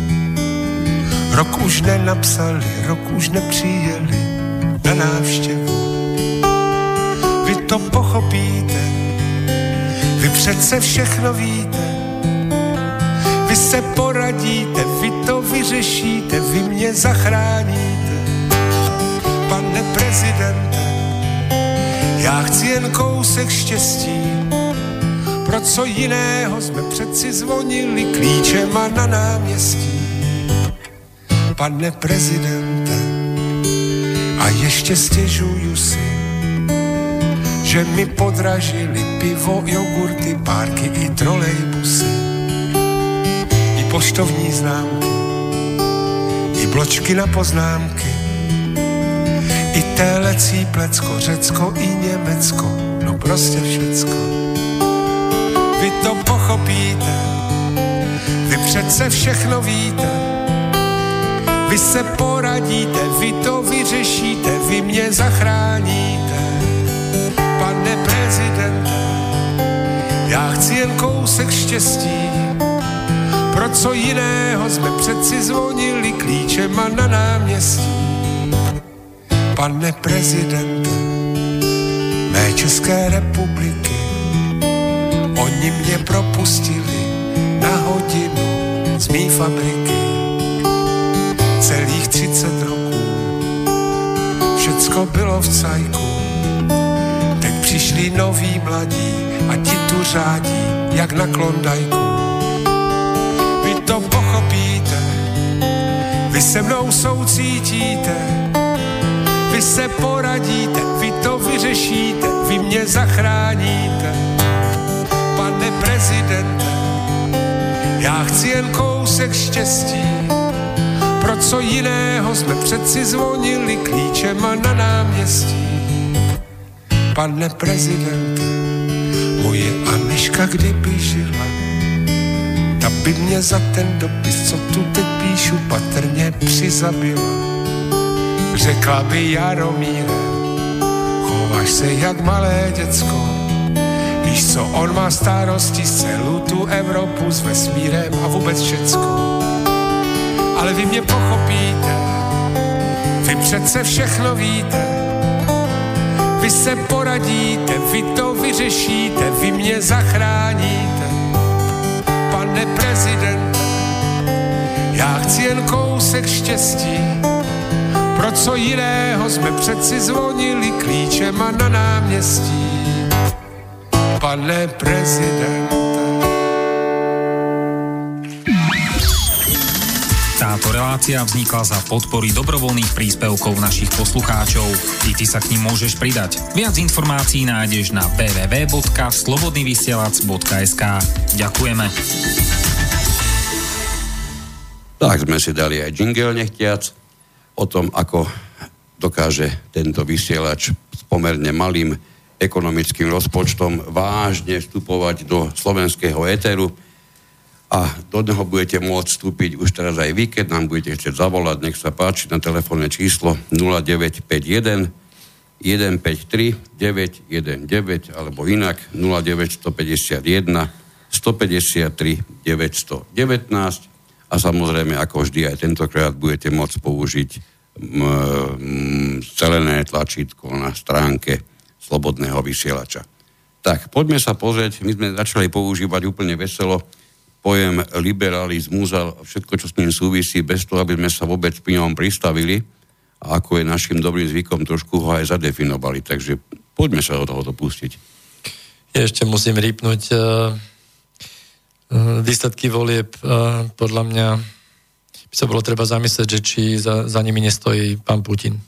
[SPEAKER 4] Rok už nenapsali, rok už nepřijeli na návštěvu. Vy to pochopíte, vy přece všechno víte. Vy se poradíte, vy to vyřešíte, vy mě zachráníte. Pane prezidente, já chci jen kousek štěstí. Pro co jiného jsme přeci zvonili klíčema na náměstí. Pane prezidente, a ještě stěžuju si, že mi podražili pivo, jogurty, párky i trolejbusy, i poštovní známky, i bločky na poznámky, i telecí Plecko, Řecko i Německo, no prostě všecko. vy to pochopíte, vy přece všechno víte, vy se poradíte, vy to vyřešíte, vy mě zachráníte, pane prezidente, já chci jen kousek štěstí, pro co jiného jsme přeci zvonili klíčema na náměstí. Pane prezidente mé České republiky, oni mě propustili na hodinu z mý fabriky. Celých 30 roků všecko bylo v cajku, teď přišli noví mladí a ti tu řádí jak na Klondajku. Vy to pochopíte, vy se mnou soucítíte, vy se poradíte, vy to vyřešíte, vy mě zachráníte. Pane prezidente, já chci jen kousek štěstí, pro co jiného jsme přeci zvonili klíčema na náměstí. Pane prezidente, moje Aneška kdyby žila, ta by mě za ten dopis, co tu teď píšu, patrně přizabila. Řekla by: Jaromíre, chováš se jak malé děcko, víš co, on má starosti z celou tu Evropu s vesmírem a vůbec všecko. Ale vy mě pochopíte, vy přece všechno víte, vy se poradíte, vy to vyřešíte, vy mě zachráníte. Pane prezidente, já chci jen kousek štěstí, pro co jiného jsme přeci zvonili klíčema na náměstí. Pane prezidente.
[SPEAKER 5] Táto relácia vznikla za podpory dobrovoľných príspevkov našich poslucháčov. I ty sa k nim môžeš pridať. Viac informácií nájdeš na www.slobodnyvysielac.sk. Ďakujeme.
[SPEAKER 2] Tak sme si dali aj jingle nechtiac o tom, ako dokáže tento vysielač s pomerne malým ekonomickým rozpočtom vážne vstupovať do slovenského éteru. A do neho budete môcť vstúpiť už teraz aj vy, keď nám budete chcieť zavolať, nech sa páči, na telefónne číslo 0951 153 919 alebo inak 0951 153 919 a samozrejme, ako vždy, aj tentokrát budete môcť použiť zelené tlačítko na stránke Slobodného vysielača. Tak, poďme sa pozrieť, my sme začali používať úplne veselo pojem liberalizmus a všetko, čo s ním súvisí, bez toho, aby sme sa vôbec pri ňom pristavili a ako je našim dobrým zvykom, trošku ho aj zadefinovali. Takže poďme sa do toho dopustiť.
[SPEAKER 3] Ja ešte musím rýpnuť výsledky volieb. Podľa mňa by sa bolo treba zamyslieť, že či za nimi nestojí pán Putin.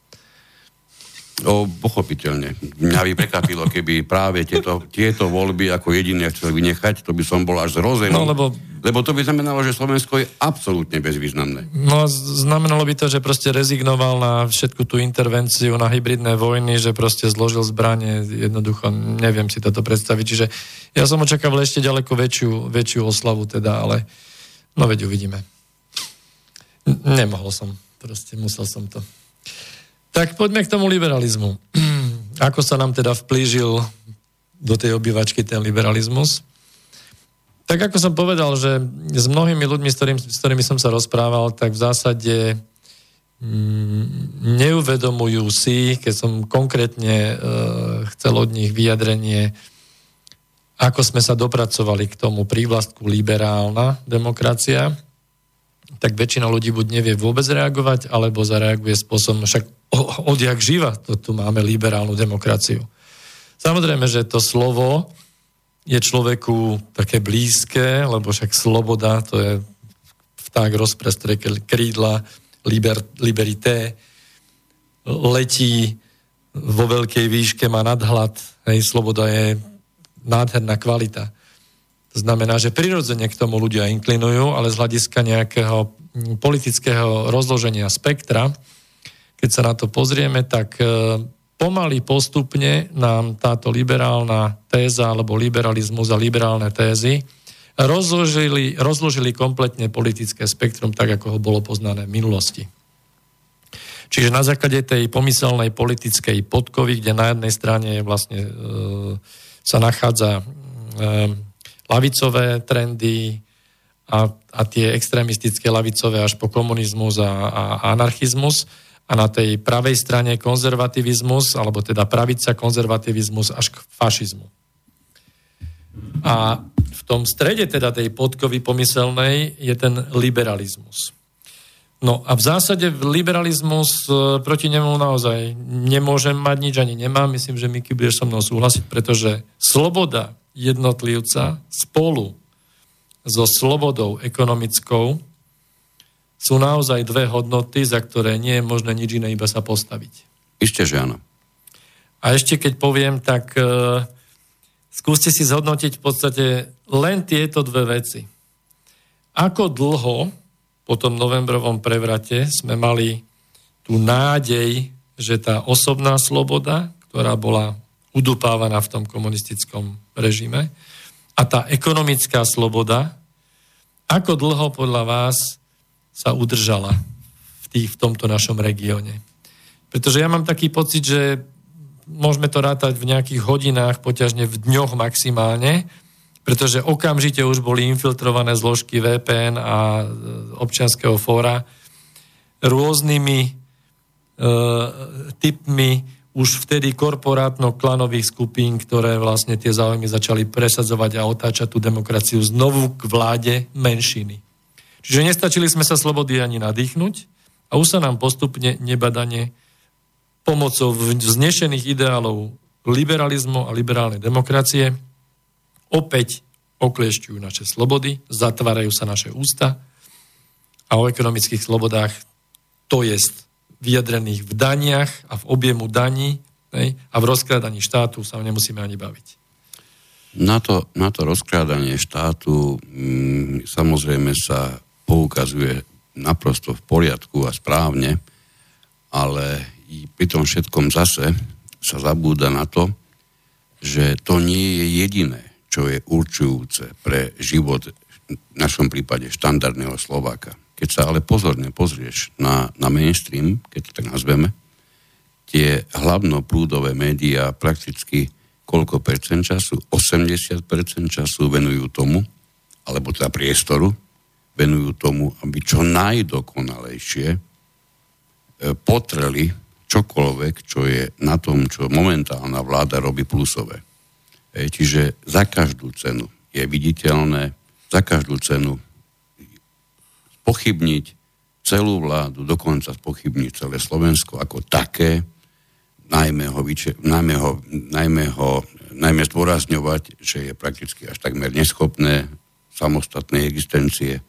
[SPEAKER 2] Pochopiteľne. Mňa by prekvapilo, keby práve tieto voľby ako jediné chcel vynechať, to by som bol až zrozený. No, lebo to by znamenalo, že Slovensko je absolútne bezvýznamné.
[SPEAKER 3] No, znamenalo by to, že proste rezignoval na všetku tú intervenciu, na hybridné vojny, že proste zložil zbranie, jednoducho neviem si toto predstaviť. Čiže ja som očakával ešte ďaleko väčšiu oslavu teda, ale no veď uvidíme. Nemohol som, proste musel som to. Tak poďme k tomu liberalizmu. Ako sa nám teda vplížil do tej obývačky ten liberalizmus? Tak ako som povedal, že s mnohými ľuďmi, s ktorými som sa rozprával, tak v zásade neuvedomujú si, keď som konkrétne chcel od nich vyjadrenie, ako sme sa dopracovali k tomu prívlastku liberálna demokracia, tak väčšina ľudí buď nevie vôbec reagovať, alebo zareaguje spôsobom, však odjak živa, to tu máme liberálnu demokraciu. Samozrejme, že to slovo je človeku také blízke, lebo však sloboda, to je vták rozprestré krídla, liberité, letí vo veľkej výške, má nadhľad, hej, sloboda je nádherná kvalita. To znamená, že prirodzene k tomu ľudia inklinujú, ale z hľadiska nejakého politického rozloženia spektra, keď sa na to pozrieme, tak pomaly postupne nám táto liberálna téza alebo liberalizmus a liberálne tézy rozložili kompletne politické spektrum tak, ako ho bolo poznané v minulosti. Čiže na základe tej pomyselnej politickej podkovy, kde na jednej strane vlastne sa nachádza ľavicové trendy a tie extrémistické ľavicové až po komunizmus a anarchizmus a na tej pravej strane konzervativizmus, alebo teda pravica, konzervativizmus až k fašizmu. A v tom strede teda tej podkovy pomyselnej je ten liberalizmus. No a v zásade liberalizmus proti nemu naozaj nemôžem mať nič, ani nemám. Myslím, že Miky budeš so mnou súhlasiť, pretože sloboda jednotlivca spolu so slobodou ekonomickou sú naozaj dve hodnoty, za ktoré nie je možné nič iné, iba sa postaviť.
[SPEAKER 2] Isté, že áno.
[SPEAKER 3] A ešte keď poviem, tak skúste si zhodnotiť v podstate len tieto dve veci. Ako dlho po tom novembrovom prevrate sme mali tú nádej, že tá osobná sloboda, ktorá bola udupávaná v tom komunistickom režime, a tá ekonomická sloboda, ako dlho podľa vás sa udržala v tomto našom regióne. Pretože ja mám taký pocit, že môžeme to rátať v nejakých hodinách, poťažne v dňoch maximálne, pretože okamžite už boli infiltrované zložky VPN a občianskeho fóra rôznymi typmi už vtedy korporátno-klanových skupín, ktoré vlastne tie záujmy začali presadzovať a otáčať tú demokraciu znovu k vláde menšiny. Čiže nestačili sme sa slobody ani nadýchnuť a už sa nám postupne nebadane pomocou vznešených ideálov liberalizmu a liberálnej demokracie opäť okliešťujú naše slobody, zatvárajú sa naše ústa a o ekonomických slobodách, to jest vyjadrených v daniach a v objemu daní a v rozkrádaní štátu sa nemusíme ani baviť.
[SPEAKER 2] Na to rozkrádanie štátu samozrejme sa poukazuje naprosto v poriadku a správne, ale pri tom všetkom zase sa zabúda na to, že to nie je jediné, čo je určujúce pre život v našom prípade štandardného Slováka. Keď sa ale pozorne pozrieš na mainstream, keď to tak nazveme, tie hlavnoprúdové médiá prakticky koľko percent času? 80% času venujú tomu, alebo teda priestoru, venujú tomu, aby čo najdokonalejšie potreli čokoľvek, čo je na tom, čo momentálna vláda robí plusové. Čiže za každú cenu je viditeľné, za každú cenu pochybniť celú vládu, dokonca pochybniť celé Slovensko ako také, najmä zdôrazňovať, že je prakticky až takmer neschopné samostatnej existencie.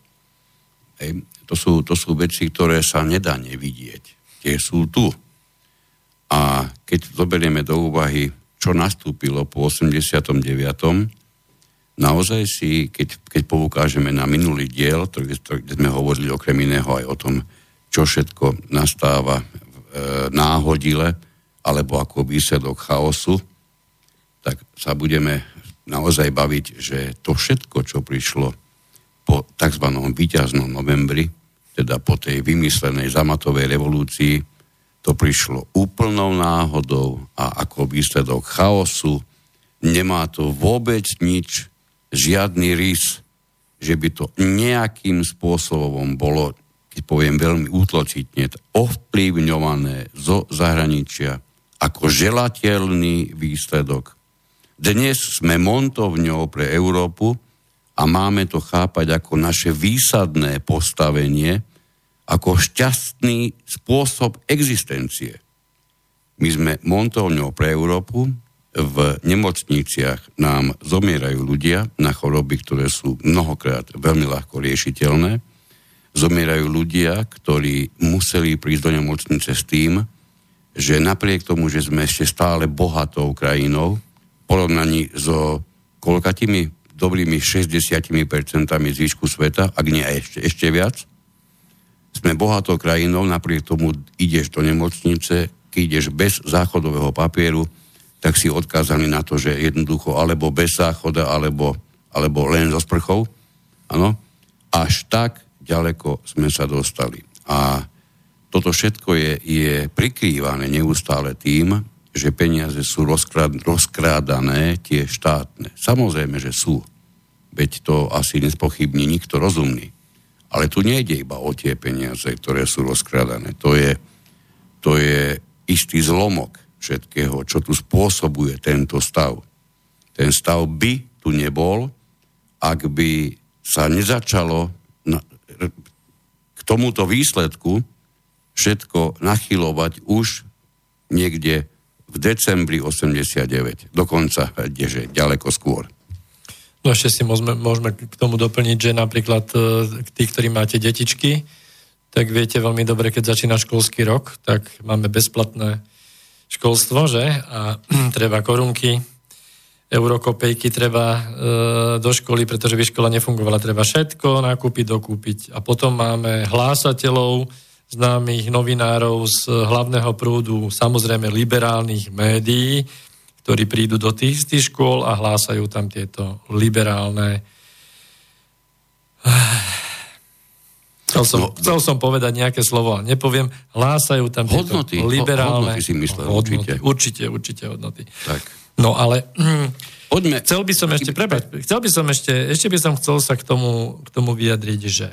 [SPEAKER 2] To sú veci, ktoré sa nedá nevidieť. Tie sú tu. A keď zoberieme do úvahy, čo nastúpilo po 89., naozaj si, keď poukážeme na minulý diel, kde sme hovorili okrem iného aj o tom, čo všetko nastáva v náhodile, alebo ako výsledok chaosu, tak sa budeme naozaj baviť, že to všetko, čo prišlo po tzv. Víťaznom novembri, teda po tej vymyslenej zamatovej revolúcii, to prišlo úplnou náhodou a ako výsledok chaosu. Nemá to vôbec nič, žiadny rys, že by to nejakým spôsobom bolo, keď poviem veľmi útlocitne, ovplyvňované zo zahraničia ako želateľný výsledok. Dnes sme montovňou pre Európu a máme to chápať ako naše výsadné postavenie, ako šťastný spôsob existencie. My sme montovňou pre Európu, v nemocniciach nám zomierajú ľudia na choroby, ktoré sú mnohokrát veľmi ľahko riešiteľné. Zomierajú ľudia, ktorí museli prísť do nemocnice s tým, že napriek tomu, že sme ešte stále bohatou krajinou, v porovnaní so koľkatými dobrými 60% zvyšku sveta, ak nie ešte viac, sme bohatou krajinou, napriek tomu ideš do nemocnice keď ideš bez záchodového papieru, tak si odkázaný na to, že jednoducho alebo bez záchoda, alebo len so sprchou. Áno. Až tak ďaleko sme sa dostali. A toto všetko je prikrývané neustále tým, že peniaze sú rozkrádané tie štátne. Samozrejme, že sú. Veď to asi nespochybní nikto rozumný. Ale tu nejde iba o tie peniaze, ktoré sú rozkrádané. To je istý zlomok všetkého, čo tu spôsobuje tento stav. Ten stav by tu nebol, ak by sa nezačalo k tomuto výsledku všetko nachylovať už niekde v decembri 89. Dokonca kdeže ďaleko skôr.
[SPEAKER 3] No ešte si môžeme k tomu doplniť, že napríklad tí, ktorí máte detičky, tak viete veľmi dobre, keď začína školský rok, tak máme bezplatné školstvo, že? A treba korunky, eurokopejky treba do školy, pretože by škola nefungovala. Treba všetko nakúpiť, dokúpiť. A potom máme hlásateľov, známych novinárov z hlavného prúdu, samozrejme liberálnych médií, ktorí prídu do tých škôl a hlásajú tam tieto liberálne... Chcel som povedať nejaké slovo, ale nepoviem. Hlásajú tam
[SPEAKER 2] hodnoty,
[SPEAKER 3] tieto liberálne...
[SPEAKER 2] Hodnoty si myslel,
[SPEAKER 3] určite hodnoty.
[SPEAKER 2] Tak.
[SPEAKER 3] No ale...
[SPEAKER 2] Poďme.
[SPEAKER 3] Chcel by som chcel sa k tomu vyjadriť, že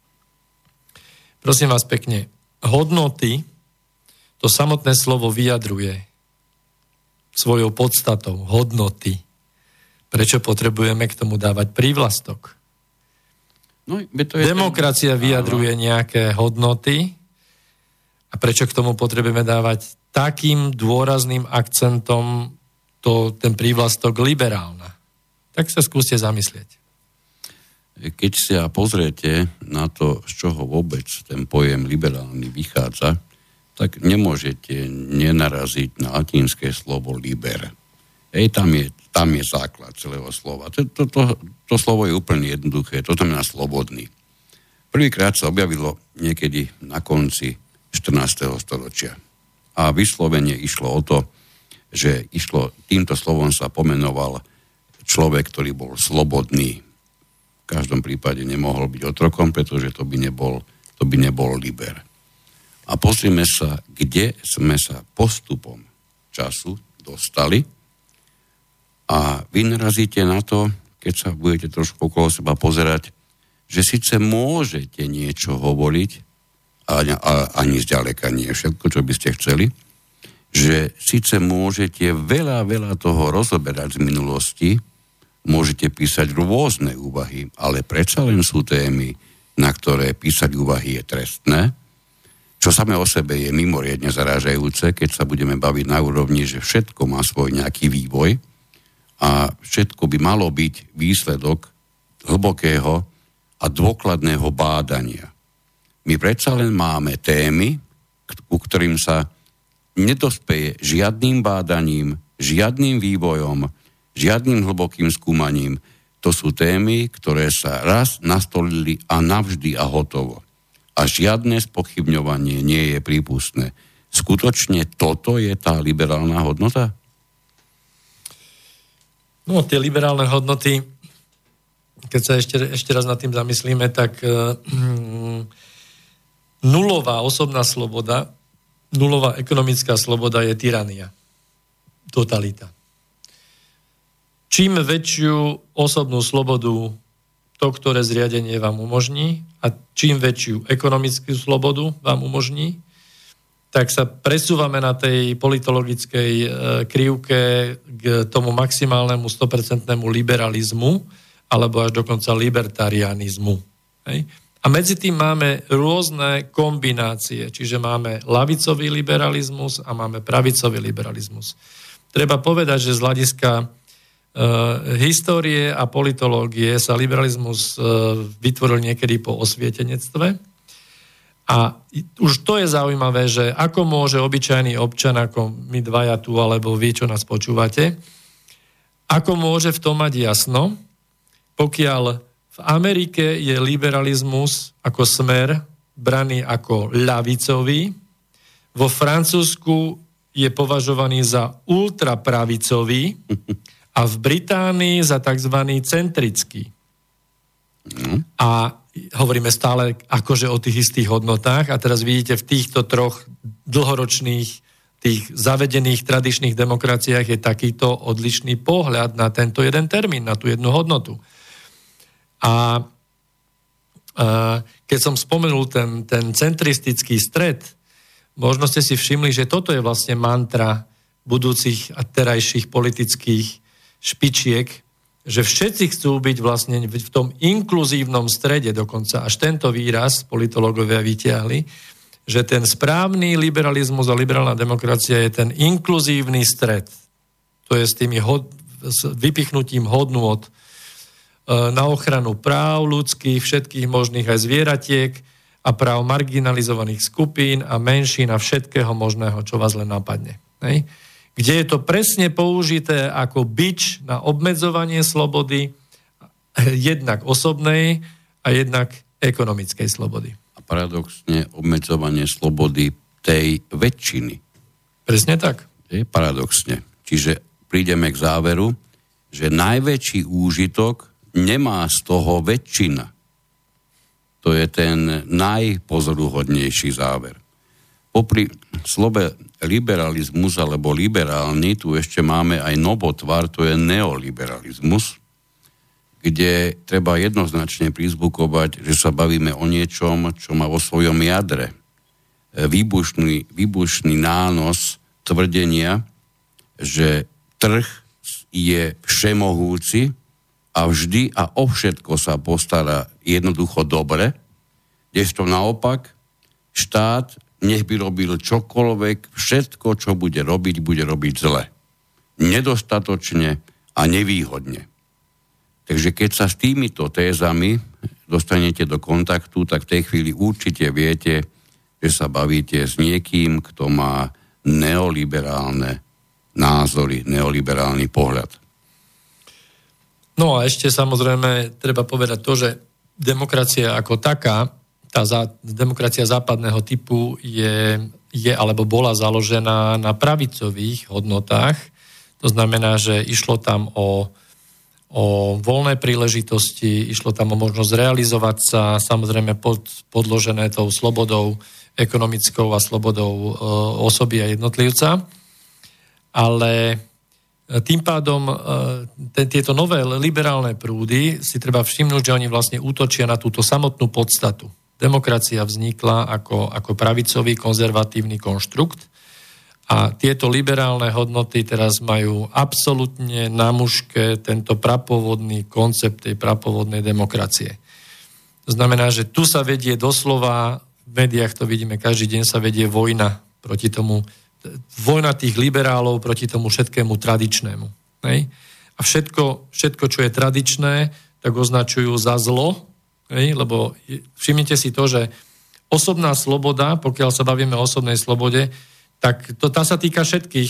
[SPEAKER 3] prosím vás pekne, hodnoty, to samotné slovo vyjadruje svojou podstatou, hodnoty. Prečo potrebujeme k tomu dávať prívlastok?
[SPEAKER 2] No,
[SPEAKER 3] demokracia vyjadruje nejaké hodnoty a prečo k tomu potrebujeme dávať takým dôrazným akcentom ten prívlastok liberálna? Tak sa skúste zamyslieť.
[SPEAKER 2] Keď sa pozriete na to, z čoho vôbec ten pojem liberálny vychádza, tak nemôžete nenaraziť na latinské slovo liber. Tam je základ celého slova. To slovo je úplne jednoduché, to znamená slobodný. Prvýkrát sa objavilo niekedy na konci 14. storočia. A vyslovene išlo o to, že týmto slovom sa pomenoval človek, ktorý bol slobodný. V každom prípade nemohol byť otrokom, pretože to by nebol liber. A pozrime sa, kde sme sa postupom času dostali a vy narazíte na to, keď sa budete trošku okolo seba pozerať, že síce môžete niečo hovoriť, a ani zďaleka nie všetko, čo by ste chceli, že síce môžete veľa toho rozoberať z minulosti, môžete písať rôzne úvahy, ale predsa len sú témy, na ktoré písať úvahy je trestné, čo samé o sebe je mimoriadne zarážajúce, keď sa budeme baviť na úrovni, že všetko má svoj nejaký vývoj a všetko by malo byť výsledok hlbokého a dôkladného bádania. My predsa len máme témy, ku ktorým sa nedospeje žiadnym bádaním, žiadnym vývojom, žiadnym hlbokým skúmaním. To sú témy, ktoré sa raz nastolili a navždy a hotovo. A žiadne spochybňovanie nie je prípustné. Skutočne toto je tá liberálna hodnota?
[SPEAKER 3] No, tie liberálne hodnoty, keď sa ešte raz nad tým zamyslíme, tak nulová osobná sloboda, nulová ekonomická sloboda je tyrania. Totalita. Čím väčšiu osobnú slobodu to, ktoré zriadenie vám umožní, a čím väčšiu ekonomickú slobodu vám umožní, tak sa presúvame na tej politologickej krivke k tomu maximálnemu 100% liberalizmu, alebo až dokonca libertarianizmu. Hej? A medzi tým máme rôzne kombinácie, čiže máme ľavicový liberalizmus a máme pravicový liberalizmus. Treba povedať, že z hľadiska histórie a politológie sa liberalizmus vytvoril niekedy po osvietenectve. A už to je zaujímavé, že ako môže obyčajný občan, ako my dvaja tu, alebo vy, čo nás počúvate, ako môže v tom mať jasno, pokiaľ v Amerike je liberalizmus ako smer braný ako ľavicový, vo Francúzsku je považovaný za ultrapravicový a v Británii za tzv. Centrický. A hovoríme stále akože o tých istých hodnotách a teraz vidíte v týchto troch dlhoročných tých zavedených tradičných demokraciách je takýto odlišný pohľad na tento jeden termín, na tú jednu hodnotu. A keď som spomenul ten centristický stred, možno ste si všimli, že toto je vlastne mantra budúcich a terajších politických špičiek, že všetci chcú byť vlastne v tom inkluzívnom strede, dokonca až tento výraz politológovia vytiahli, že ten správny liberalizmus a liberálna demokracia je ten inkluzívny stred. To je s tými s vypichnutím hodnôt na ochranu práv ľudských, všetkých možných aj zvieratiek a práv marginalizovaných skupín a menšín a všetkého možného, čo vás len napadne. Hej? Kde je to presne použité ako bič na obmedzovanie slobody, jednak osobnej a jednak ekonomickej slobody.
[SPEAKER 2] A paradoxne obmedzovanie slobody tej väčšiny.
[SPEAKER 3] Presne tak.
[SPEAKER 2] Paradoxne. Čiže prídeme k záveru, že najväčší úžitok nemá z toho väčšina. To je ten najpozoruhodnejší záver. Popri slove liberalizmus alebo liberálny, tu ešte máme aj novotvar, to je neoliberalizmus, kde treba jednoznačne prizvukovať, že sa bavíme o niečom, čo má vo svojom jadre výbušný nános tvrdenia, že trh je všemohúci a vždy a o všetko sa postará jednoducho dobre, kdežto naopak štát nech by robil čokoľvek, všetko, čo bude robiť zle. Nedostatočne a nevýhodne. Takže keď sa s týmito tézami dostanete do kontaktu, tak v tej chvíli určite viete, že sa bavíte s niekým, kto má neoliberálne názory, neoliberálny pohľad.
[SPEAKER 3] No a ešte samozrejme treba povedať to, že demokracia ako taká, tá demokracia západného typu je alebo bola založená na pravicových hodnotách. To znamená, že išlo tam o voľné príležitosti, išlo tam o možnosť realizovať sa, samozrejme podložené tou slobodou ekonomickou a slobodou osoby a jednotlivca. Ale tým pádom tieto nové liberálne prúdy si treba všimnúť, že oni vlastne útočia na túto samotnú podstatu. Demokracia vznikla ako pravicový konzervatívny konštrukt a tieto liberálne hodnoty teraz majú absolútne na muške tento prapôvodný koncept tej prapôvodnej demokracie. To znamená, že tu sa vedie doslova, v médiách to vidíme, každý deň sa vedie vojna proti tomu, vojna tých liberálov proti tomu všetkému tradičnému. Hej? A všetko, čo je tradičné, tak označujú za zlo, lebo všimnite si to, že osobná sloboda, pokiaľ sa bavíme o osobnej slobode, tak tá sa týka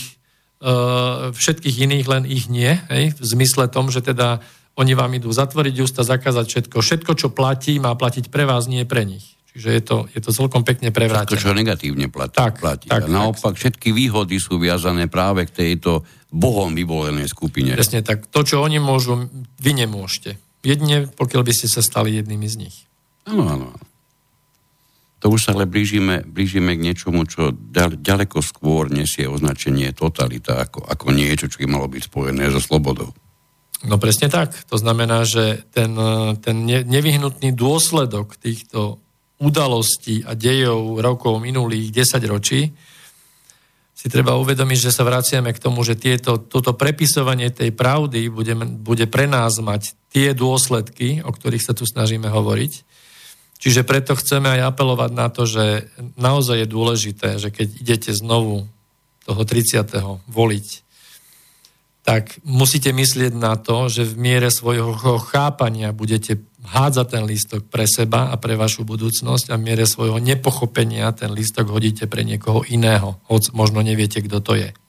[SPEAKER 3] všetkých iných, len ich nie. V zmysle tom, že teda oni vám idú zatvoriť ústa, zakázať všetko, čo platí, má platiť pre vás, nie pre nich. Čiže je to celkom pekne prevrátené.
[SPEAKER 2] Všetko, čo negatívne platí.
[SPEAKER 3] Tak,
[SPEAKER 2] a naopak všetky výhody sú viazané práve k tejto Bohom vyvolenej skupine.
[SPEAKER 3] Presne tak. To, čo oni môžu, vy nemôžete. Jedine, pokiaľ by ste sa stali jednými z nich.
[SPEAKER 2] Áno. To už sa ale blížime k niečomu, čo ďaleko skôr nesie označenie totalita, ako niečo, čo by malo byť spojené so slobodou.
[SPEAKER 3] No presne tak. To znamená, že ten nevyhnutný dôsledok týchto udalostí a dejov rokov minulých 10 ročí si treba uvedomiť, že sa vraciame k tomu, že toto prepisovanie tej pravdy bude pre nás mať tie dôsledky, o ktorých sa tu snažíme hovoriť. Čiže preto chceme aj apelovať na to, že naozaj je dôležité, že keď idete znovu toho 30. voliť, tak musíte myslieť na to, že v miere svojho chápania budete hádzať ten lístok pre seba a pre vašu budúcnosť a v miere svojho nepochopenia ten lístok hodíte pre niekoho iného, hoď možno neviete, kto to je.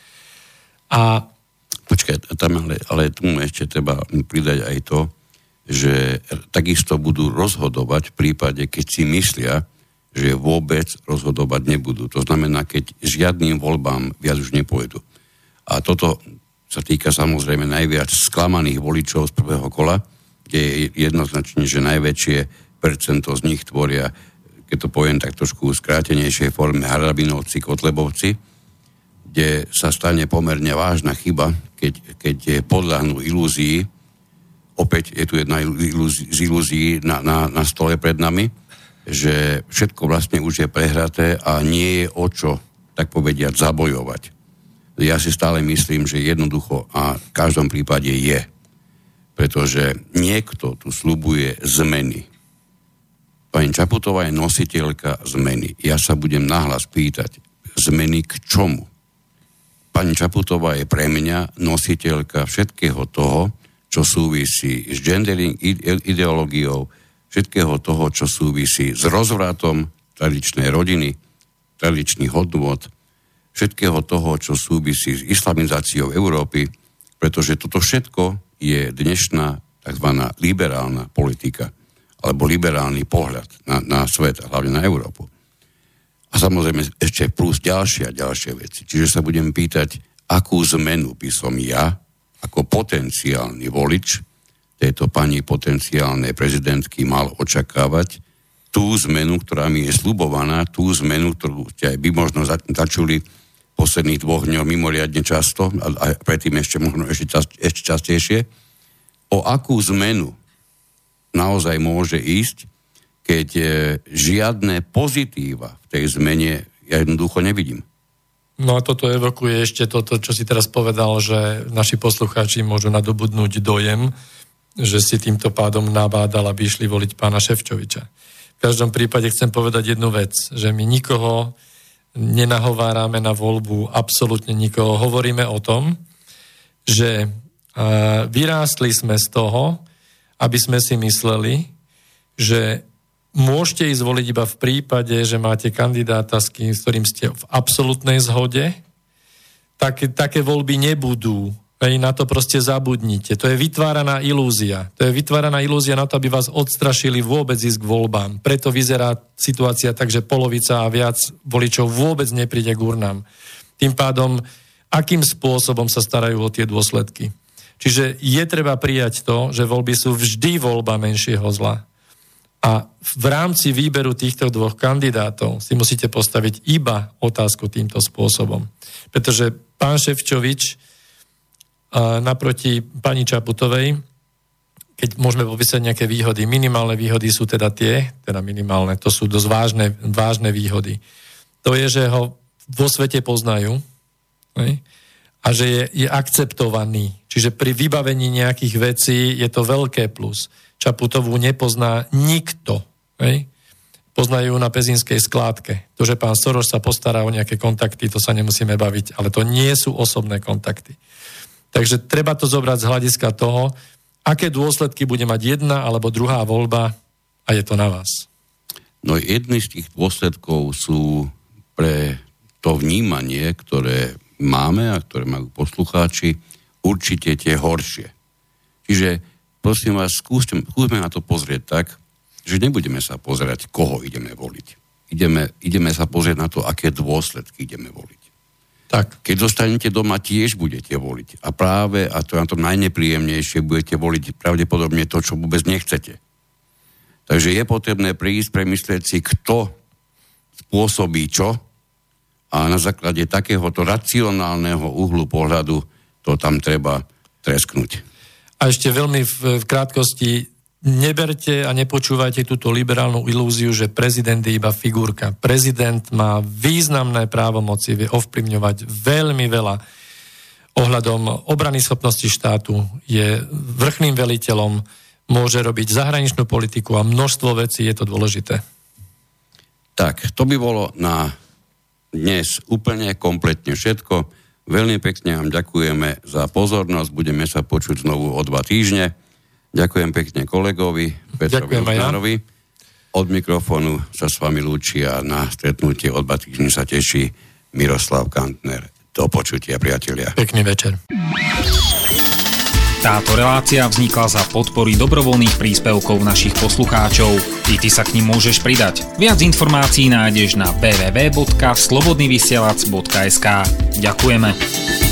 [SPEAKER 3] A
[SPEAKER 2] počkaj, tam ale tu ešte treba pridať aj to, že takisto budú rozhodovať v prípade, keď si myslia, že vôbec rozhodovať nebudú. To znamená, keď žiadnym voľbám viac už nepôjdu. A toto sa týka samozrejme najviac sklamaných voličov z prvého kola, kde je jednoznačne, že najväčšie percento z nich tvoria, keď to poviem tak trošku v skrátenejšej forme, Harabinovci, Kotlebovci, kde sa stane pomerne vážna chyba, keď podľahnú ilúzii. Opäť je tu jedna z ilúzií na stole pred nami, že všetko vlastne už je prehraté a nie je o čo, tak povediať, zabojovať. Ja si stále myslím, že jednoducho a v každom prípade je. Pretože niekto tu sľubuje zmeny. Pani Čaputová je nositeľka zmeny. Ja sa budem nahlas pýtať, zmeny k čomu? Pani Čaputová je pre mňa nositeľka všetkého toho, čo súvisí s gendering ideológiou, všetkého toho, čo súvisí s rozvratom tradičnej rodiny, tradičných hodnôt, všetkého toho, čo súvisí s islamizáciou Európy, pretože toto všetko je dnešná tzv. Liberálna politika, alebo liberálny pohľad na svet, a hlavne na Európu. A samozrejme ešte plus ďalšie veci. Čiže sa budem pýtať, akú zmenu by som ja, ako potenciálny volič tejto pani potenciálnej prezidentky mal očakávať, tú zmenu, ktorá mi je sľubovaná, tú zmenu, ktorú ste aj by možno začuli posledných 2 dňoch mimoriadne často, a predtým ešte možno ešte častejšie, o akú zmenu naozaj môže ísť, keď žiadne pozitíva v tej zmene ja jednoducho nevidím.
[SPEAKER 3] No a toto evokuje ešte toto, čo si teraz povedal, že naši poslucháči môžu nadobudnúť dojem, že si týmto pádom nabádal, aby išli voliť pána Šefčoviča. V každom prípade chcem povedať jednu vec, že my nikoho nenahovárame na voľbu, absolútne nikoho. Hovoríme o tom, že vyrástli sme z toho, aby sme si mysleli, že môžete ísť voliť iba v prípade, že máte kandidáta, s ktorým ste v absolútnej zhode. Také voľby nebudú. Na to proste zabudnite. To je vytváraná ilúzia. To je vytváraná ilúzia na to, aby vás odstrašili vôbec ísť k voľbám. Preto vyzerá situácia tak, že polovica a viac voličov vôbec nepríde k urnám. Tým pádom, akým spôsobom sa starajú o tie dôsledky. Čiže je treba prijať to, že voľby sú vždy voľba menšieho zla. A v rámci výberu týchto 2 kandidátov si musíte postaviť iba otázku týmto spôsobom. Pretože pán Šefčovič naproti pani Čaputovej, keď môžeme popísať nejaké výhody, minimálne výhody sú teda minimálne, to sú dosť vážne výhody. To je, že ho vo svete poznajú, a že je akceptovaný. Čiže pri vybavení nejakých vecí je to veľké plus. Čaputovú nepozná nikto. Poznajú na Pezinskej skládke. To, že pán Soros sa postará o nejaké kontakty, to sa nemusíme baviť, ale to nie sú osobné kontakty. Takže treba to zobrať z hľadiska toho, aké dôsledky bude mať jedna alebo druhá voľba, a je to na vás.
[SPEAKER 2] No jedný z tých dôsledkov sú pre to vnímanie, ktoré máme a ktoré majú poslucháči, určite tie horšie. Čiže prosím vás, skúsme na to pozrieť tak, že nebudeme sa pozerať, koho ideme voliť. Ideme sa pozrieť na to, aké dôsledky ideme voliť. Tak. Keď zostanete doma, tiež budete voliť. A práve, a to je na to najnepríjemnejšie, budete voliť pravdepodobne to, čo vôbec nechcete. Takže je potrebné prísť, premyslieť si, kto spôsobí čo, a na základe takéhoto racionálneho uhlu pohľadu to tam treba tresknúť.
[SPEAKER 3] A ešte veľmi v krátkosti, neberte a nepočúvajte túto liberálnu ilúziu, že prezident je iba figurka. Prezident má významné právomoci, vie ovplyvňovať veľmi veľa ohľadom obrany schopnosti štátu, je vrchným veliteľom, môže robiť zahraničnú politiku a množstvo vecí, je to dôležité.
[SPEAKER 2] Tak, to by bolo na dnes úplne kompletne všetko. Veľmi pekne vám ďakujeme za pozornosť. Budeme sa počuť znovu o 2 týždne. Ďakujem pekne kolegovi Petrovi Uznárovi. Od mikrofónu sa s vami lúči a na stretnutie o 2 týždne sa teší Miroslav Kantner. Do počutia, priatelia.
[SPEAKER 3] Pekný večer.
[SPEAKER 5] Táto relácia vznikla za podpory dobrovoľných príspevkov našich poslucháčov. I ty sa k nim môžeš pridať. Viac informácií nájdeš na www.slobodnyvysielac.sk. Ďakujeme.